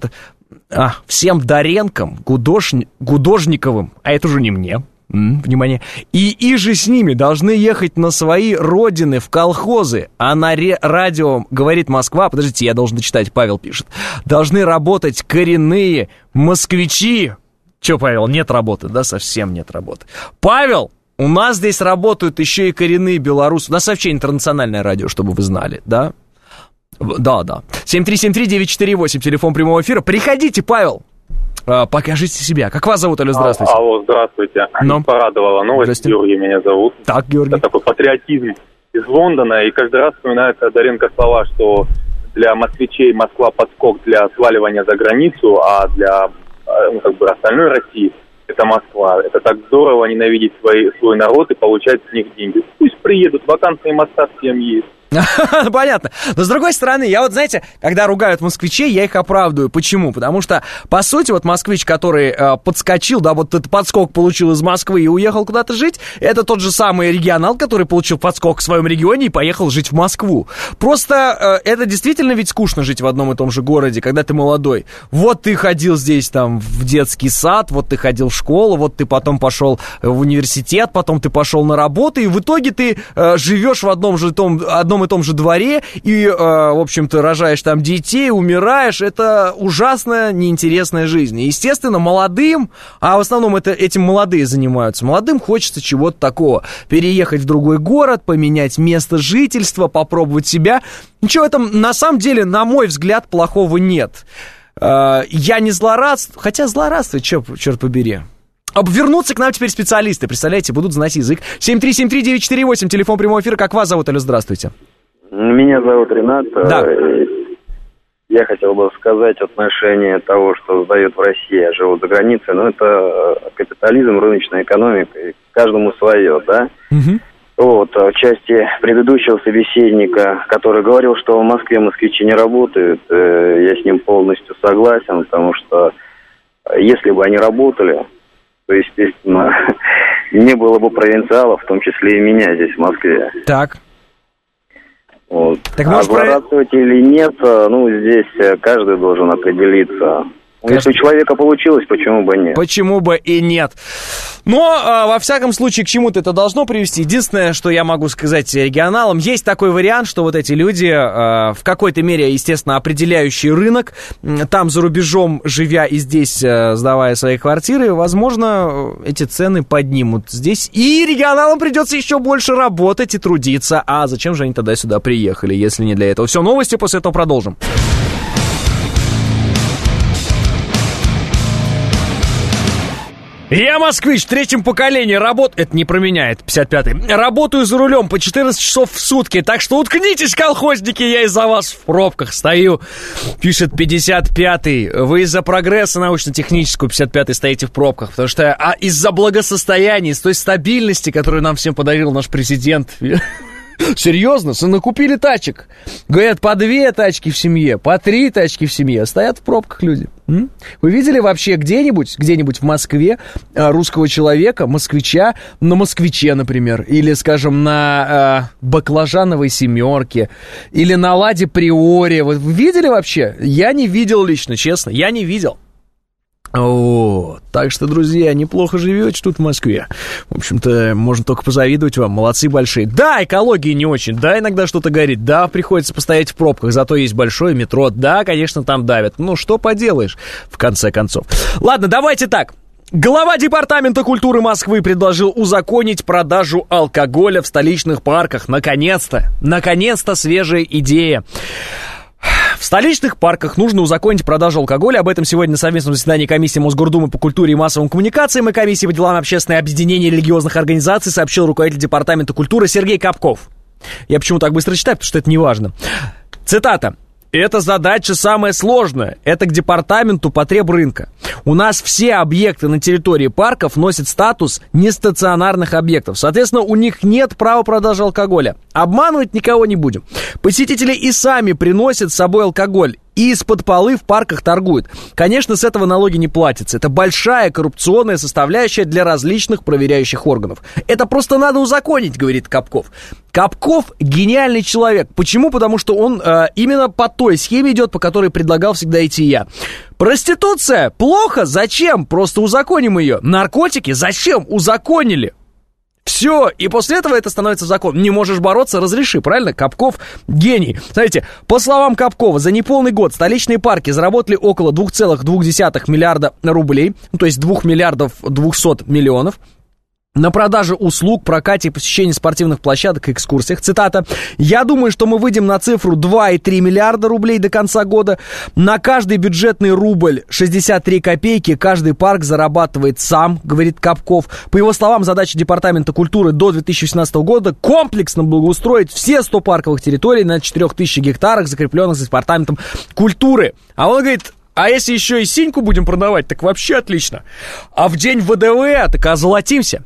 Доренкам, Гудожниковым, а это уже не мне, внимание, и же с ними должны ехать на свои родины в колхозы, а на радио «Говорит Москва», подождите, я должен дочитать, Павел пишет, должны работать коренные москвичи. Че, Павел, нет работы, да, совсем нет работы. Павел, у нас здесь работают еще и коренные белорусы, у нас вообще интернациональное радио, чтобы вы знали, да? Да. 7373948, телефон прямого эфира. Приходите, Павел. Покажите себя. Как вас зовут, Алло, здравствуйте.
Алло, здравствуйте. Порадовала новость. Георгий меня зовут.
Так, Георгий.
Это такой патриотизм из Лондона. И каждый раз вспоминается Доренко слова, что для москвичей Москва подскок для сваливания за границу, а для остальной России это Москва. Это так здорово ненавидеть свой народ и получать с них деньги. Пусть приедут, вакансные места всем есть.
Понятно. Но с другой стороны, я вот, знаете, когда ругают москвичей, я их оправдываю. Почему? Потому что, по сути, вот москвич, который подскочил, да, вот этот подскок получил из Москвы и уехал куда-то жить, это тот же самый регионал, который получил подскок в своем регионе и поехал жить в Москву. Просто это действительно ведь скучно жить в одном и том же городе, когда ты молодой. Вот ты ходил здесь там в детский сад, вот ты ходил в школу, вот ты потом пошел в университет, потом ты пошел на работу, и в итоге ты живешь в одном и том же дворе и, в общем-то, рожаешь там детей, умираешь. Это ужасно неинтересная жизнь. И, естественно, молодым, а в основном этим молодые занимаются, молодым хочется чего-то такого. Переехать в другой город, поменять место жительства, попробовать себя. Ничего в этом, на самом деле, на мой взгляд, плохого нет. Я не злорадствую, хотя злорадствовать, черт побери. Вернутся к нам теперь специалисты, представляете, будут знать язык. 7373948, телефон прямого эфира. Как вас зовут, Алло, здравствуйте.
Меня зовут Ренат.
Да.
Я хотел бы сказать отношение того, что сдают в России, а живут за границей. Но это капитализм, рыночная экономика, и каждому свое, да?
Угу.
Вот, в части предыдущего собеседника, который говорил, что в Москве москвичи не работают, я с ним полностью согласен, потому что если бы они работали, то, естественно, не было бы провинциалов, в том числе и меня здесь, в Москве.
Так.
Вот.
Так,
а злорадствовать или нет, здесь каждый должен определиться. Если у человека получилось, почему бы нет?
Почему бы и нет? Но, во всяком случае, к чему-то это должно привести. Единственное, что я могу сказать регионалам, есть такой вариант, что вот эти люди, в какой-то мере, естественно, определяющие рынок, там за рубежом живя и здесь сдавая свои квартиры, возможно, эти цены поднимут здесь. И регионалам придется еще больше работать и трудиться. А зачем же они тогда сюда приехали, если не для этого? Все, новости, после этого продолжим. Я москвич, в третьем поколении, это не про меня, это 55-й. Работаю за рулем по 14 часов в сутки, так что уткнитесь, колхозники, я из-за вас в пробках стою. Пишет 55-й. Вы из-за прогресса научно-технического 55-й стоите в пробках, потому что из-за благосостояния, из той стабильности, которую нам всем подарил наш президент... Серьезно, накупили тачек. Говорят, по 2 тачки в семье, по 3 тачки в семье. Стоят в пробках люди. Вы видели вообще где-нибудь в Москве русского человека, москвича, на москвиче, например, или, скажем, на баклажановой семерке, или на Ладе Приоре? Вы видели вообще? Я не видел лично, честно, я не видел. Так что, друзья, неплохо живете тут в Москве. В общем-то, можно только позавидовать вам. Молодцы большие. Да, экология не очень. Да, иногда что-то горит. Да, приходится постоять в пробках. Зато есть большое метро. Да, конечно, там давят. Ну, что поделаешь, в конце концов. Ладно, давайте так. Глава Департамента культуры Москвы предложил узаконить продажу алкоголя в столичных парках. Наконец-то. Наконец-то свежая идея. В столичных парках нужно узаконить продажу алкоголя. Об этом сегодня на совместном заседании комиссии Мосгордумы по культуре и массовым коммуникациям и комиссии по делам общественного объединения религиозных организаций сообщил руководитель Департамента культуры Сергей Капков. Я почему так быстро читаю, потому что это не важно. Цитата. «Эта задача самая сложная. Это к департаменту потребрынка. У нас все объекты на территории парков носят статус нестационарных объектов. Соответственно, у них нет права продажи алкоголя. Обманывать никого не будем. Посетители и сами приносят с собой алкоголь. И из-под полы в парках торгуют. Конечно, с этого налоги не платятся. Это большая коррупционная составляющая для различных проверяющих органов. Это просто надо узаконить, говорит Капков. Капков гениальный человек. Почему? Потому что он именно по той схеме идет, по которой предлагал всегда идти я. Проституция? Плохо? Зачем? Просто узаконим ее. Наркотики? Зачем? Узаконили. Все, и после этого это становится законом. Не можешь бороться, разреши, правильно? Капков гений. Смотрите, по словам Капкова, за неполный год столичные парки заработали около 2,2 миллиарда рублей, то есть 2 миллиардов 200 миллионов. На продаже услуг, прокате и посещении спортивных площадок и экскурсиях. Цитата. «Я думаю, что мы выйдем на цифру 2,3 миллиарда рублей до конца года. На каждый бюджетный рубль 63 копейки каждый парк зарабатывает сам», говорит Капков. По его словам, задача Департамента культуры до 2018 года комплексно благоустроить все 100 парковых территорий на 4000 гектарах, закрепленных за Департаментом культуры. А он говорит... А если еще и синьку будем продавать, так вообще отлично. А в день ВДВ так озолотимся.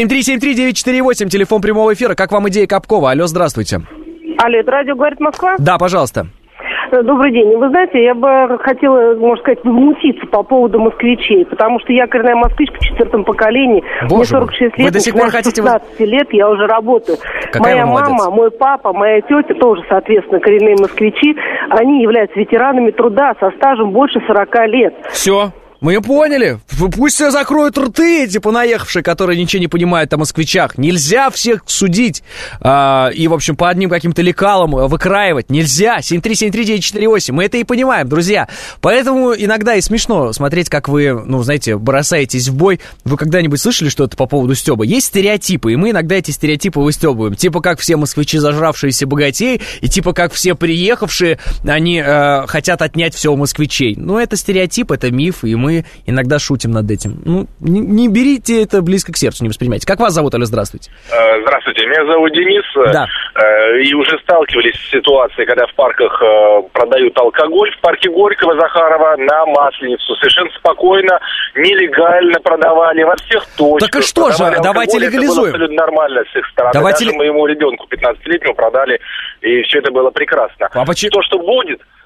7373948, телефон прямого эфира. Как вам идея Капкова? Алло, здравствуйте.
Алло, это радио «Говорит Москва»?
Да, пожалуйста.
Добрый день. Вы знаете, я бы хотела, можно сказать, возмутиться по поводу москвичей, потому что я коренная москвичка в 4-м поколении.
Боже
мне 46 лет,
вы до сих пор хотите...
16 лет я уже работаю.
Какая
моя мама, мой папа, моя тетя тоже, соответственно, коренные москвичи. Они являются ветеранами труда со стажем больше 40 лет.
Все. Мы поняли. Пусть все закроют рты, эти понаехавшие, которые ничего не понимают о москвичах. Нельзя всех судить и, в общем, по одним каким-то лекалам выкраивать. Нельзя. 7373948. Мы это и понимаем, друзья. Поэтому иногда и смешно смотреть, как вы, ну, знаете, бросаетесь в бой. Вы когда-нибудь слышали что-то по поводу стёба? Есть стереотипы, и мы иногда эти стереотипы выстёбываем. Типа как все москвичи зажравшиеся богатеи, и типа как все приехавшие, они хотят отнять все у москвичей. Ну, это стереотип, это миф, и мы иногда шутим над этим. Ну, не берите это близко к сердцу, не воспринимайте. Как вас зовут, Алло, здравствуйте?
Здравствуйте, меня зовут Денис.
Да.
И уже сталкивались с ситуацией, когда в парках продают алкоголь. В парке Горького, Захарова на Масленицу. Совершенно спокойно, нелегально продавали во всех точках.
Так и что же, давайте легализуем.
Это было абсолютно нормально с их стороны. Даже моему ребенку 15-летнему продали, и все это было прекрасно.
А почему?
То, что будет...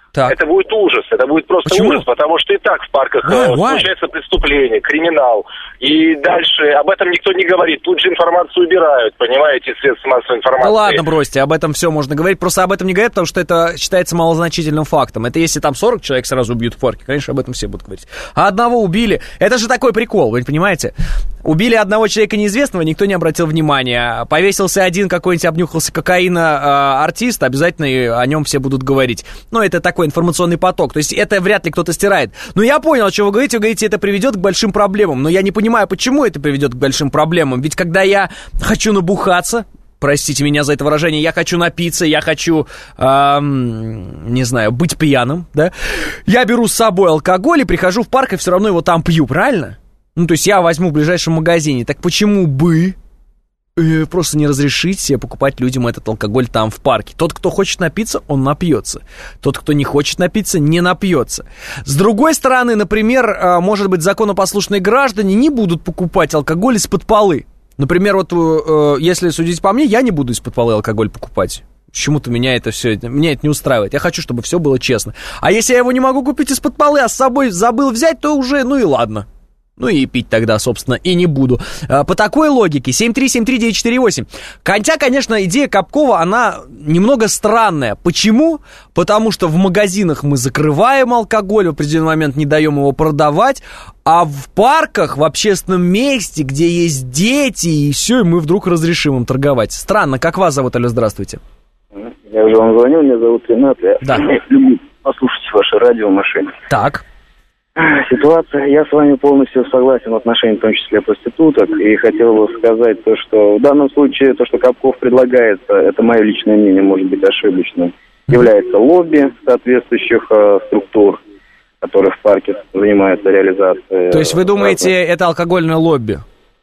Так.
Это будет ужас, это будет просто ужас, потому что и так в парках случается преступление, криминал. И дальше об этом никто не говорит. Тут же информацию убирают, понимаете, средства массовой информации.
Ну ладно, бросьте, об этом все можно говорить. Просто об этом не говорят, потому что это считается малозначительным фактом. Это если там 40 человек сразу убьют в парке, конечно, об этом все будут говорить. А одного убили. Это же такой прикол, вы понимаете? Убили одного человека неизвестного, никто не обратил внимания. Повесился один какой-нибудь, обнюхался кокаина артист, обязательно о нем все будут говорить. Но это такой информационный поток. То есть это вряд ли кто-то стирает. Но я понял, о чем вы говорите. Вы говорите, это приведет к большим проблемам. Но я не понимаю, почему это приведет к большим проблемам. Ведь когда я хочу набухаться, простите меня за это выражение, я хочу напиться, я хочу, не знаю, быть пьяным, да? Я беру с собой алкоголь и прихожу в парк и все равно его там пью, правильно? Ну, то есть я возьму в ближайшем магазине. Так почему бы просто не разрешить себе покупать людям этот алкоголь там в парке? Тот, кто хочет напиться, он напьется. Тот, кто не хочет напиться, не напьется. С другой стороны, например, может быть, законопослушные граждане не будут покупать алкоголь из-под полы. Например, вот если судить по мне, я не буду из-под полы алкоголь покупать. Почему-то меня это не устраивает. Я хочу, чтобы все было честно. А если я его не могу купить из-под полы, а с собой забыл взять, то уже, ну и ладно. Ну и пить тогда, собственно, и не буду. По такой логике, 7373948. Хотя, конечно, идея Капкова, она немного странная. Почему? Потому что в магазинах мы закрываем алкоголь, в определенный момент не даем его продавать, а в парках, в общественном месте, где есть дети, и все, и мы вдруг разрешим им торговать. Странно. Как вас зовут, алло, здравствуйте?
Я уже вам звонил, меня зовут Ренат. Я люблю послушать ваше радио в машине.
Так.
Ситуация, я с вами полностью согласен в отношении, в том числе, проституток, и хотел бы сказать то, что в данном случае то, что Капков предлагает, это мое личное мнение, может быть ошибочным, является лобби соответствующих структур, которые в парке занимаются реализацией.
То есть вы думаете, это алкогольное лобби?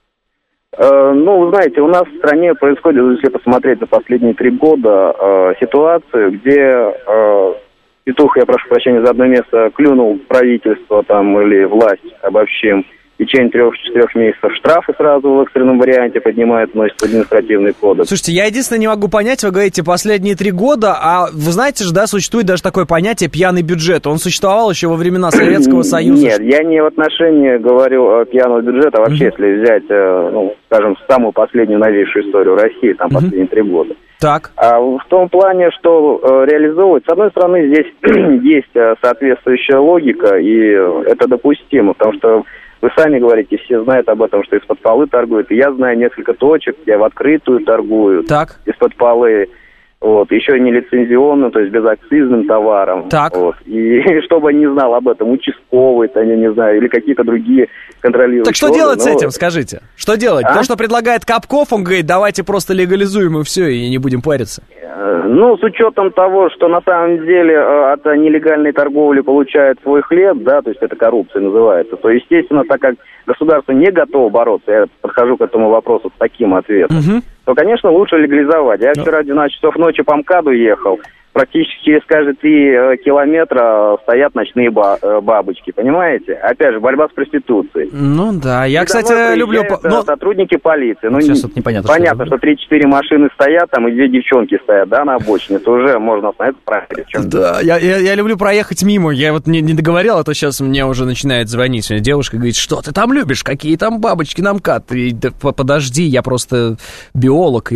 Ну, вы знаете, у нас в стране происходит, если посмотреть за последние 3 года, ситуацию, где... Петух, я прошу прощения за одно место, клюнул правительство там или власть, обобщим, в течение 3-4 месяцев штрафы сразу в экстренном варианте поднимают, вносят в административный кодекс.
Слушайте, я единственное не могу понять, вы говорите, последние 3 года, а вы знаете же, да, существует даже такое понятие пьяный бюджет. Он существовал еще во времена Советского Союза.
Нет, я не в отношении говорю пьяного бюджета, а вообще, если взять, ну, скажем, самую последнюю новейшую историю России, там последние 3 года.
Так.
А в том плане, что реализовывать, с одной стороны, здесь есть соответствующая логика, и это допустимо, потому что вы сами говорите, все знают об этом, что из-под полы торгуют, и я знаю несколько точек, где в открытую торгуют из-под полы. Вот, еще не лицензионным, то есть безакцизным товаром.
Так.
Вот. И чтобы не знал об этом участковый, я не знаю, или какие-то другие контролирующие.
Так что делать с этим, скажите? Что делать? То, что предлагает Капков, он говорит, давайте просто легализуем и все, и не будем париться.
Ну, с учетом того, что на самом деле от нелегальной торговли получают свой хлеб, да, то есть это коррупция называется, то, естественно, так как государство не готово бороться, я подхожу к этому вопросу с таким ответом, то, конечно, лучше легализовать. Я вчера 12 часов ночи по МКАДу ехал, практически через каждые 3 километра стоят ночные бабочки, понимаете? Опять же, борьба с проституцией.
Ну да, я, кстати, люблю...
сотрудники полиции. Ну,
сейчас вот непонятно.
Понятно, что 3-4 машины стоят, там и 2 девчонки стоят, да, на обочине. Это уже можно остановиться, проверить.
Да, я люблю проехать мимо. Я вот не договорил, а то сейчас мне уже начинает звонить. Сегодня девушка говорит, что ты там любишь, какие там бабочки на МКАД? Подожди, я просто биолог.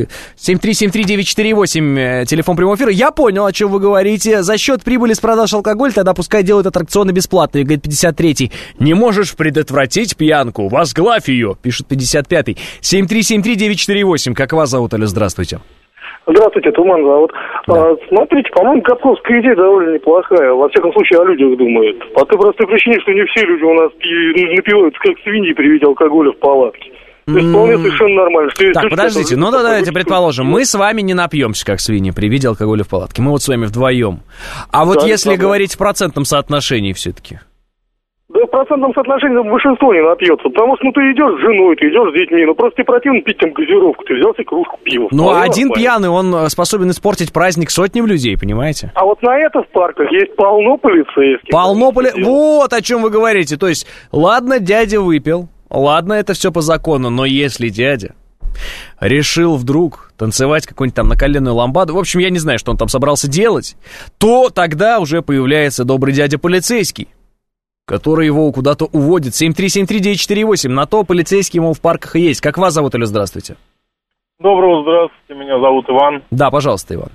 7373948, телефон прямого эфира. Я понял, о чем вы говорите. За счет прибыли с продаж алкоголя тогда пускай делают аттракционы бесплатные, говорит 53-й. Не можешь предотвратить пьянку, возглавь ее, пишет 55-й. 7373948, как вас зовут, алло, здравствуйте.
Здравствуйте, Туман зовут. Смотрите, по-моему, Капковская идея довольно неплохая. Во всяком случае, о людях думает. По той простой причине, что не все люди у нас напиваются, как свиньи при виде алкоголя в палатке. То есть вполне совершенно нормально.
Так, подождите, ну да, давайте предположим, мы с вами не напьемся, как свиньи, при виде алкоголя в палатке. Мы вот с вами вдвоем. А вот если говорить в процентном соотношении все-таки?
Да в процентном соотношении большинство не напьется, потому что, ну, ты идешь с женой, ты идешь с детьми, ну, просто тебе противно пить там газировку, ты взял себе кружку пива.
Ну, а один пьяный, он способен испортить праздник сотням людей, понимаете?
А вот на это в парках есть полно полицейских.
Вот о чем вы говорите, то есть, ладно, дядя выпил, ладно, это все по закону, но если дядя решил вдруг танцевать какую-нибудь там наколенную ламбаду, в общем, я не знаю, что он там собрался делать, то тогда уже появляется добрый дядя полицейский, который его куда-то уводит. 7373948, на то полицейские, мол, в парках и есть. Как вас зовут, алло, здравствуйте?
Доброго, здравствуйте, меня зовут Иван.
Да, пожалуйста, Иван.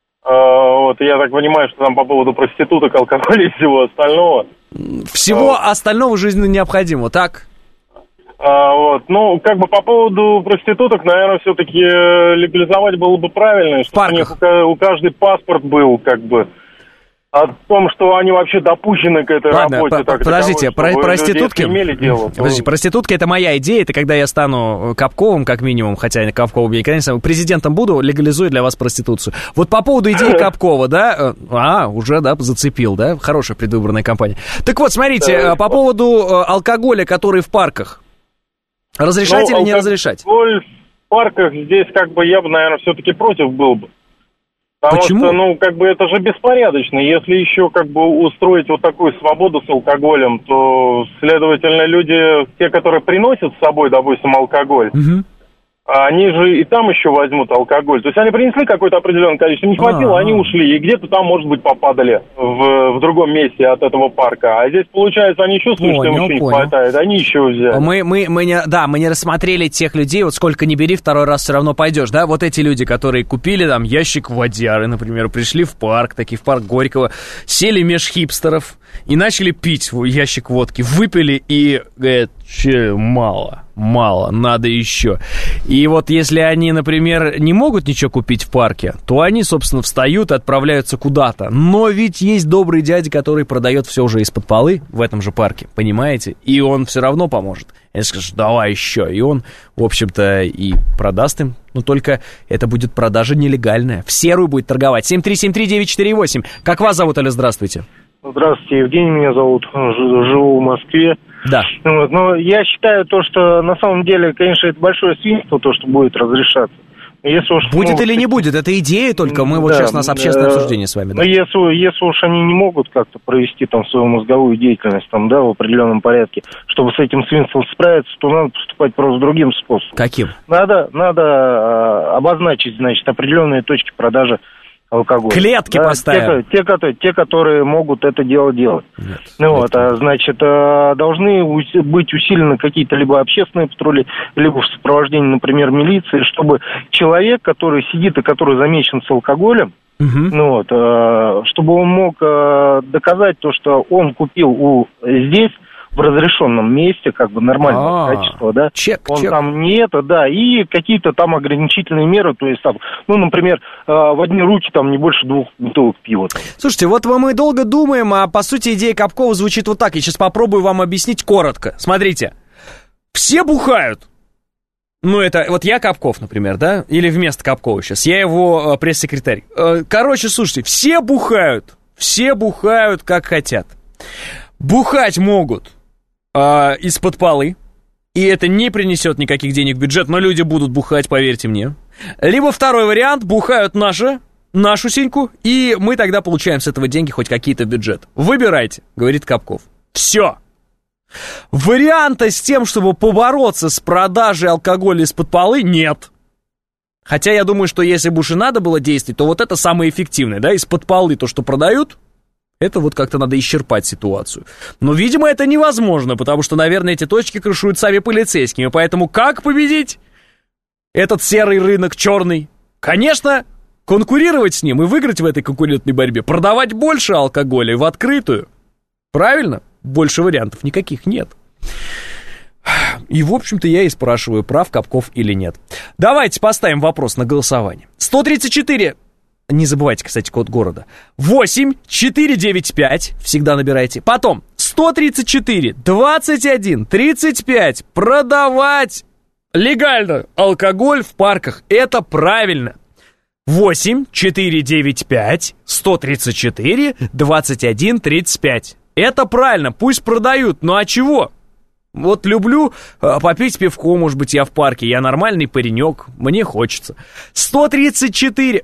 Вот, я так понимаю, что там по поводу проституток, алкоголя и всего остального.
Всего остального жизненно необходимо, так?
Вот, ну, как бы по поводу проституток, наверное, все-таки легализовать было бы правильно, чтобы у них у каждый паспорт был, как бы, о том, что они вообще допущены к этой работе.
Подождите, проститутки... Подождите, проститутки — это моя идея, это когда я стану Капковым, как минимум, хотя Капковым я никогда не стану, президентом буду, легализую для вас проституцию. Вот по поводу идеи Капкова, да, уже, да, зацепил, да, хорошая предвыборная кампания. Так вот, смотрите, по поводу алкоголя, который в парках, разрешать или не разрешать?
Алкоголь в парках здесь, как бы, я бы, наверное, все-таки против был бы. Потому
Почему?
что, ну, как бы это же беспорядочно. Если еще, как бы, устроить вот такую свободу с алкоголем, то, следовательно, люди, те, которые приносят с собой, допустим, алкоголь, они же и там еще возьмут алкоголь. То есть они принесли какое-то определенное количество, не хватило, они ушли. И где-то там, может быть, попадали в другом месте от этого парка. А здесь, получается, они чувствуют, что им еще не хватает, они еще взяли.
Мы не рассмотрели тех людей, вот сколько ни бери, второй раз все равно пойдешь, да? Вот эти люди, которые купили там ящик водяры, например, пришли в парк, такие в парк Горького, сели меж хипстеров и начали пить ящик водки, выпили и говорят, че, мало, надо еще. И вот если они, например, не могут ничего купить в парке, то они, собственно, встают и отправляются куда-то. Но ведь есть добрый дядя, который продает все уже из-под полы в этом же парке, понимаете? И он все равно поможет. Я скажу, давай еще. И он, в общем-то, и продаст им. Но только это будет продажа нелегальная. В серую будет торговать. 7373948. Как вас зовут, алло, здравствуйте?
Здравствуйте, Евгений меня зовут, живу в Москве.
Да.
Вот, но я считаю то, что на самом деле, конечно, это большое свинство, то, что будет разрешаться. Если уж
будет или не будет, это идея только, мы вот сейчас у нас общественное обсуждение с вами. Да.
Но если уж они не могут как-то провести там свою мозговую деятельность там, да, в определенном порядке, чтобы с этим свинством справиться, то надо поступать просто другим способом.
Каким?
Надо обозначить, значит, определенные точки продажи алкоголь.
Клетки поставим.
Те, которые могут это дело делать.
Нет,
вот, значит, должны быть усилены какие-то либо общественные патрули, либо в сопровождении, например, милиции, чтобы человек, который сидит и который замечен с алкоголем, чтобы он мог доказать то, что он купил здесь, в разрешенном месте, как бы нормального качества, да, он там не это, да, и какие-то там ограничительные меры, то есть там, ну, например, в одни руки там не больше 2 бутылок пива. Там.
Слушайте, вот мы долго думаем, а по сути идея Капкова звучит вот так, я сейчас попробую вам объяснить коротко. Смотрите, все бухают. Ну, это, вот я Капков, например, да, или вместо Капкова сейчас, я его пресс-секретарь. Короче, слушайте, все бухают как хотят. Бухать могут из-под полы, и это не принесет никаких денег в бюджет, но люди будут бухать, поверьте мне. Либо второй вариант, бухают нашу синьку, и мы тогда получаем с этого деньги хоть какие-то в бюджет. Выбирайте, говорит Капков. Все. Варианта с тем, чтобы побороться с продажей алкоголя из-под полы, нет. Хотя я думаю, что если бы уж и надо было действовать, то вот это самое эффективное, да, из-под полы то, что продают, это вот как-то надо исчерпать ситуацию. Но, видимо, это невозможно, потому что, наверное, эти точки крышуют сами полицейскими. Поэтому как победить этот серый рынок черный? Конечно, конкурировать с ним и выиграть в этой конкурентной борьбе. Продавать больше алкоголя в открытую. Правильно? Больше вариантов никаких нет. И, в общем-то, я и спрашиваю, прав Капков или нет. Давайте поставим вопрос на голосование. 134... Не забывайте, кстати, код города. 8-495. Всегда набирайте. Потом 134-21-35. Продавать легально алкоголь в парках. Это правильно. 8-495-134-21-35. Это правильно. Пусть продают. Ну а чего? Вот люблю попить пивко, может быть, я в парке. Я нормальный паренек. Мне хочется. 134...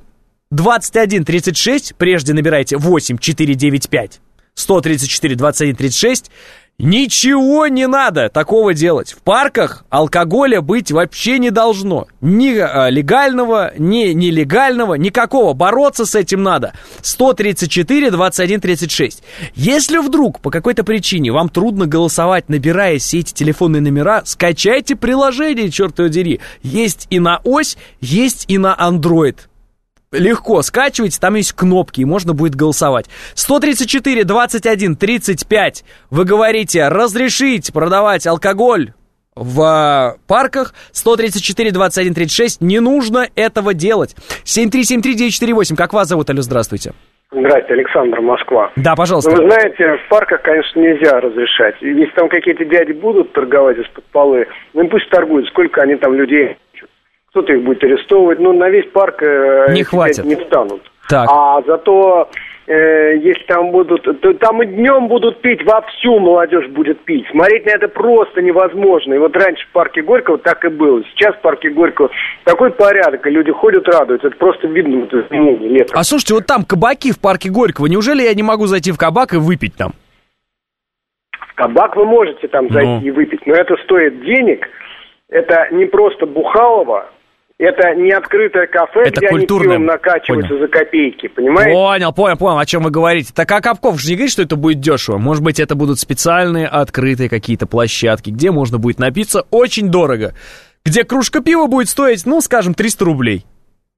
21-36, прежде набирайте 8-495, 134-21-36, Ничего не надо такого делать. В парках алкоголя быть вообще не должно. Ни легального, ни нелегального, никакого. Бороться с этим надо. 134, 21, 36. Если вдруг по какой-то причине вам трудно голосовать, набирая все эти телефонные номера, скачайте приложение, черт его дери. Есть и на ось, есть и на Android. Легко скачивайте, там есть кнопки, и можно будет голосовать. 134, 21, 35. Вы говорите, разрешить продавать алкоголь в парках. 134, 21, 36. Не нужно этого делать. 7373948. Как вас зовут, алло, здравствуйте.
Здравствуйте, Александр, Москва.
Да, пожалуйста.
Вы знаете, в парках, конечно, нельзя разрешать. Если там какие-то дяди будут торговать из-под полы, ну пусть торгуют, сколько они там людей... Кто-то их будет арестовывать, но на весь парк
не хватит,
не встанут.
Так.
А зато, если там будут, то там и днем будут пить, вовсю молодежь будет пить. Смотреть на это просто невозможно. И вот раньше в парке Горького так и было. Сейчас в парке Горького такой порядок, и люди ходят, радуются. Это просто видно вот изменение летом.
А слушайте, вот там кабаки в парке Горького. Неужели я не могу зайти в кабак и выпить там?
В кабак вы можете там зайти и выпить, но это стоит денег. Это не просто Бухалово. Это не открытое кафе, это где культурное. Они пивом накачиваются за копейки, понимаете?
Понял, о чем вы говорите. Так а Капков же не говорит, что это будет дешево. Может быть, это будут специальные открытые какие-то площадки, где можно будет напиться очень дорого. Где кружка пива будет стоить, ну, скажем, 300 рублей.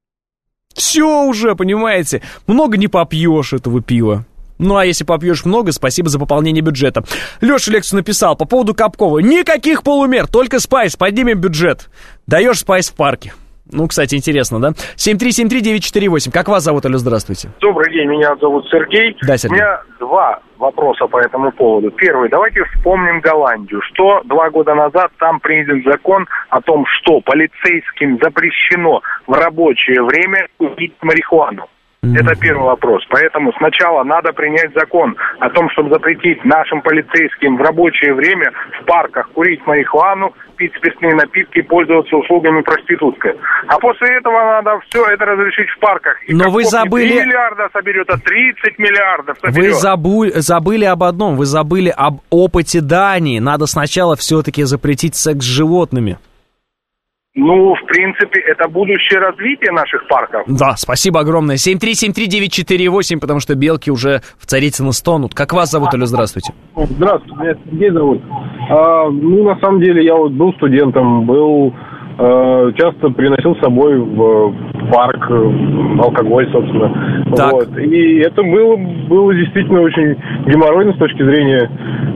Все уже, понимаете? Много не попьешь этого пива. Ну, а если попьешь много, спасибо за пополнение бюджета. Леша лекцию написал по поводу Капкова. Никаких полумер, только спайс, поднимем бюджет. Даешь спайс в парке. Ну, кстати, интересно, да? 7373948. Как вас зовут, алло, здравствуйте.
Добрый день, меня зовут Сергей.
Да, Сергей.
У меня два вопроса по этому поводу. Первый, давайте вспомним Голландию. Что 2 года назад там принят закон о том, что полицейским запрещено в рабочее время курить марихуану. Это первый вопрос. Поэтому сначала надо принять закон о том, чтобы запретить нашим полицейским в рабочее время в парках курить марихуану, пить спиртные напитки и пользоваться услугами проститутской. А после этого надо все это разрешить в парках. И
но вы забыли...
3 миллиарда соберет, а 30 миллиардов соберет.
Вы забыли об одном. Вы забыли об опыте Дании. Надо сначала все-таки запретить секс с животными.
Ну, в принципе, это будущее развитие наших парков.
Да, спасибо огромное. 7373948, потому что белки уже в Царицыно стонут. Как вас зовут, алло, здравствуйте.
Здравствуйте, меня Сергей зовут. На самом деле, я вот был студентом, часто приносил с собой в парк алкоголь, собственно.
Так.
Вот. И это было действительно очень геморройно с точки зрения,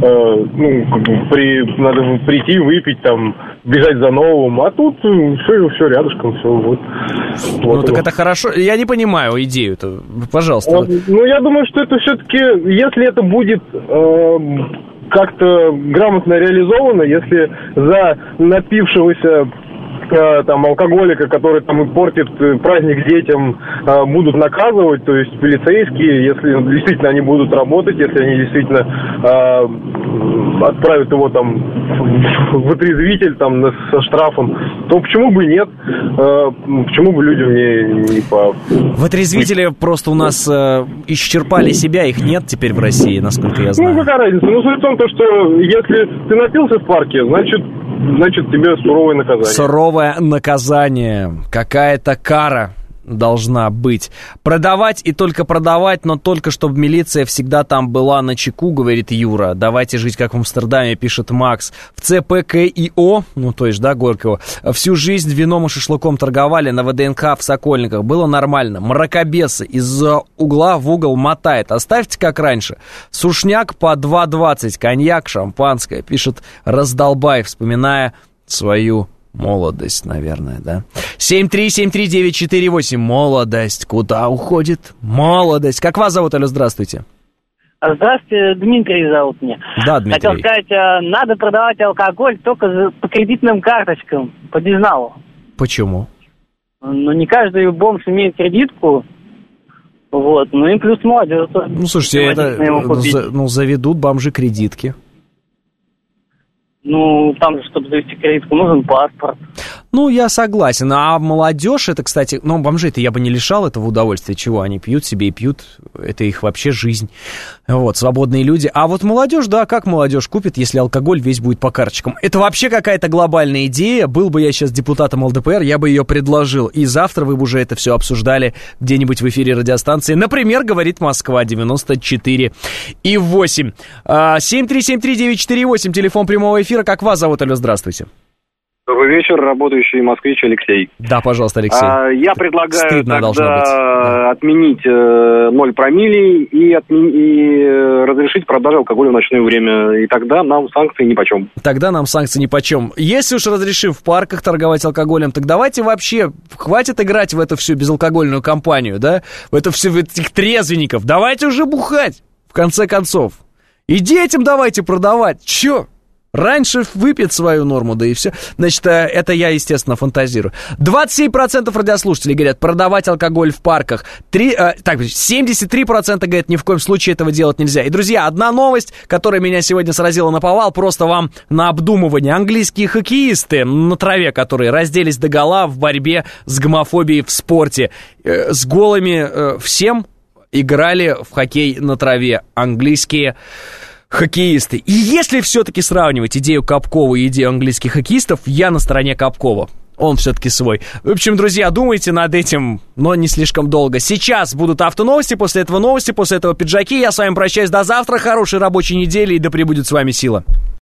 надо прийти, выпить, там, бежать за новым, а тут все рядышком, все вот.
Ну, так это хорошо. Я не понимаю идею-то. Пожалуйста.
Я думаю, что это все-таки, если это будет как-то грамотно реализовано, если за напившегося там алкоголика, который там портит праздник детям, будут наказывать, то есть полицейские, если действительно они будут работать, если они действительно отправят его там в отрезвитель там со штрафом, то почему бы нет? Почему бы людям не по...
В отрезвителе просто у нас исчерпали себя, их нет теперь в России, насколько я знаю.
Ну, какая разница? Ну, суть в том, что если ты напился в парке, значит тебе суровое наказание.
Суровое наказание. Какая-то кара должна быть. Продавать и только продавать, но только чтобы милиция всегда там была на чеку, говорит Юра. Давайте жить как в Амстердаме, пишет Макс. В ЦПКИО, то есть, Горького, всю жизнь вином и шашлыком торговали на ВДНХ в Сокольниках. Было нормально. Мракобесы из угла в угол мотает. Оставьте как раньше. Сушняк по 2,20. Коньяк, шампанское, пишет Раздолбай, вспоминая свою молодость, наверное, да? 7373948. Молодость. Куда уходит молодость? Как вас зовут, алло, здравствуйте.
Здравствуйте, Дмитрий зовут меня.
Да, Дмитрий.
Хотел сказать, надо продавать алкоголь только по кредитным карточкам, по безналу.
Почему?
Не каждый бомж имеет кредитку. Вот, и плюс молодежь.
Слушайте, это заведут бомжи кредитки.
Там же, чтобы завести кредитку, нужен паспорт.
Ну, я согласен. А молодежь, это, кстати, ну, бомжей-то я бы не лишал этого удовольствия. Чего? Они пьют себе и пьют. Это их вообще жизнь. Вот, свободные люди. А вот молодежь, да, как молодежь купит, если алкоголь весь будет по карточкам? Это вообще какая-то глобальная идея. Был бы я сейчас депутатом ЛДПР, я бы ее предложил. И завтра вы бы уже это все обсуждали где-нибудь в эфире радиостанции. Например, «Говорит Москва», 94,8. 7373948, телефон прямого эфира. Как вас зовут? Алло, здравствуйте.
Добрый вечер, работающий москвич Алексей.
Да, пожалуйста, Алексей.
Я предлагаю
Стыдно
тогда отменить 0 промилле и разрешить продажу алкоголя в ночное время. И тогда нам санкции нипочем.
Тогда нам санкции нипочем. Если уж разрешим в парках торговать алкоголем, так давайте вообще, хватит играть в эту всю безалкогольную кампанию, да? В это все, в этих трезвенников. Давайте уже бухать, в конце концов. И детям давайте продавать. Чё? Раньше выпьет свою норму, да и все. Значит, это я, естественно, фантазирую. 27% радиослушателей говорят, продавать алкоголь в парках. 73% говорят, ни в коем случае этого делать нельзя. И, друзья, одна новость, которая меня сегодня сразила наповал, просто вам на обдумывание. Английские хоккеисты на траве, которые разделись догола в борьбе с гомофобией в спорте. С голыми всем играли в хоккей на траве. Английские хоккеисты. И если все-таки сравнивать идею Капкова и идею английских хоккеистов, я на стороне Капкова. Он все-таки свой. В общем, друзья, думайте над этим, но не слишком долго. Сейчас будут автоновости, после этого новости, после этого пиджаки. Я с вами прощаюсь до завтра. Хорошей рабочей недели и да пребудет с вами сила.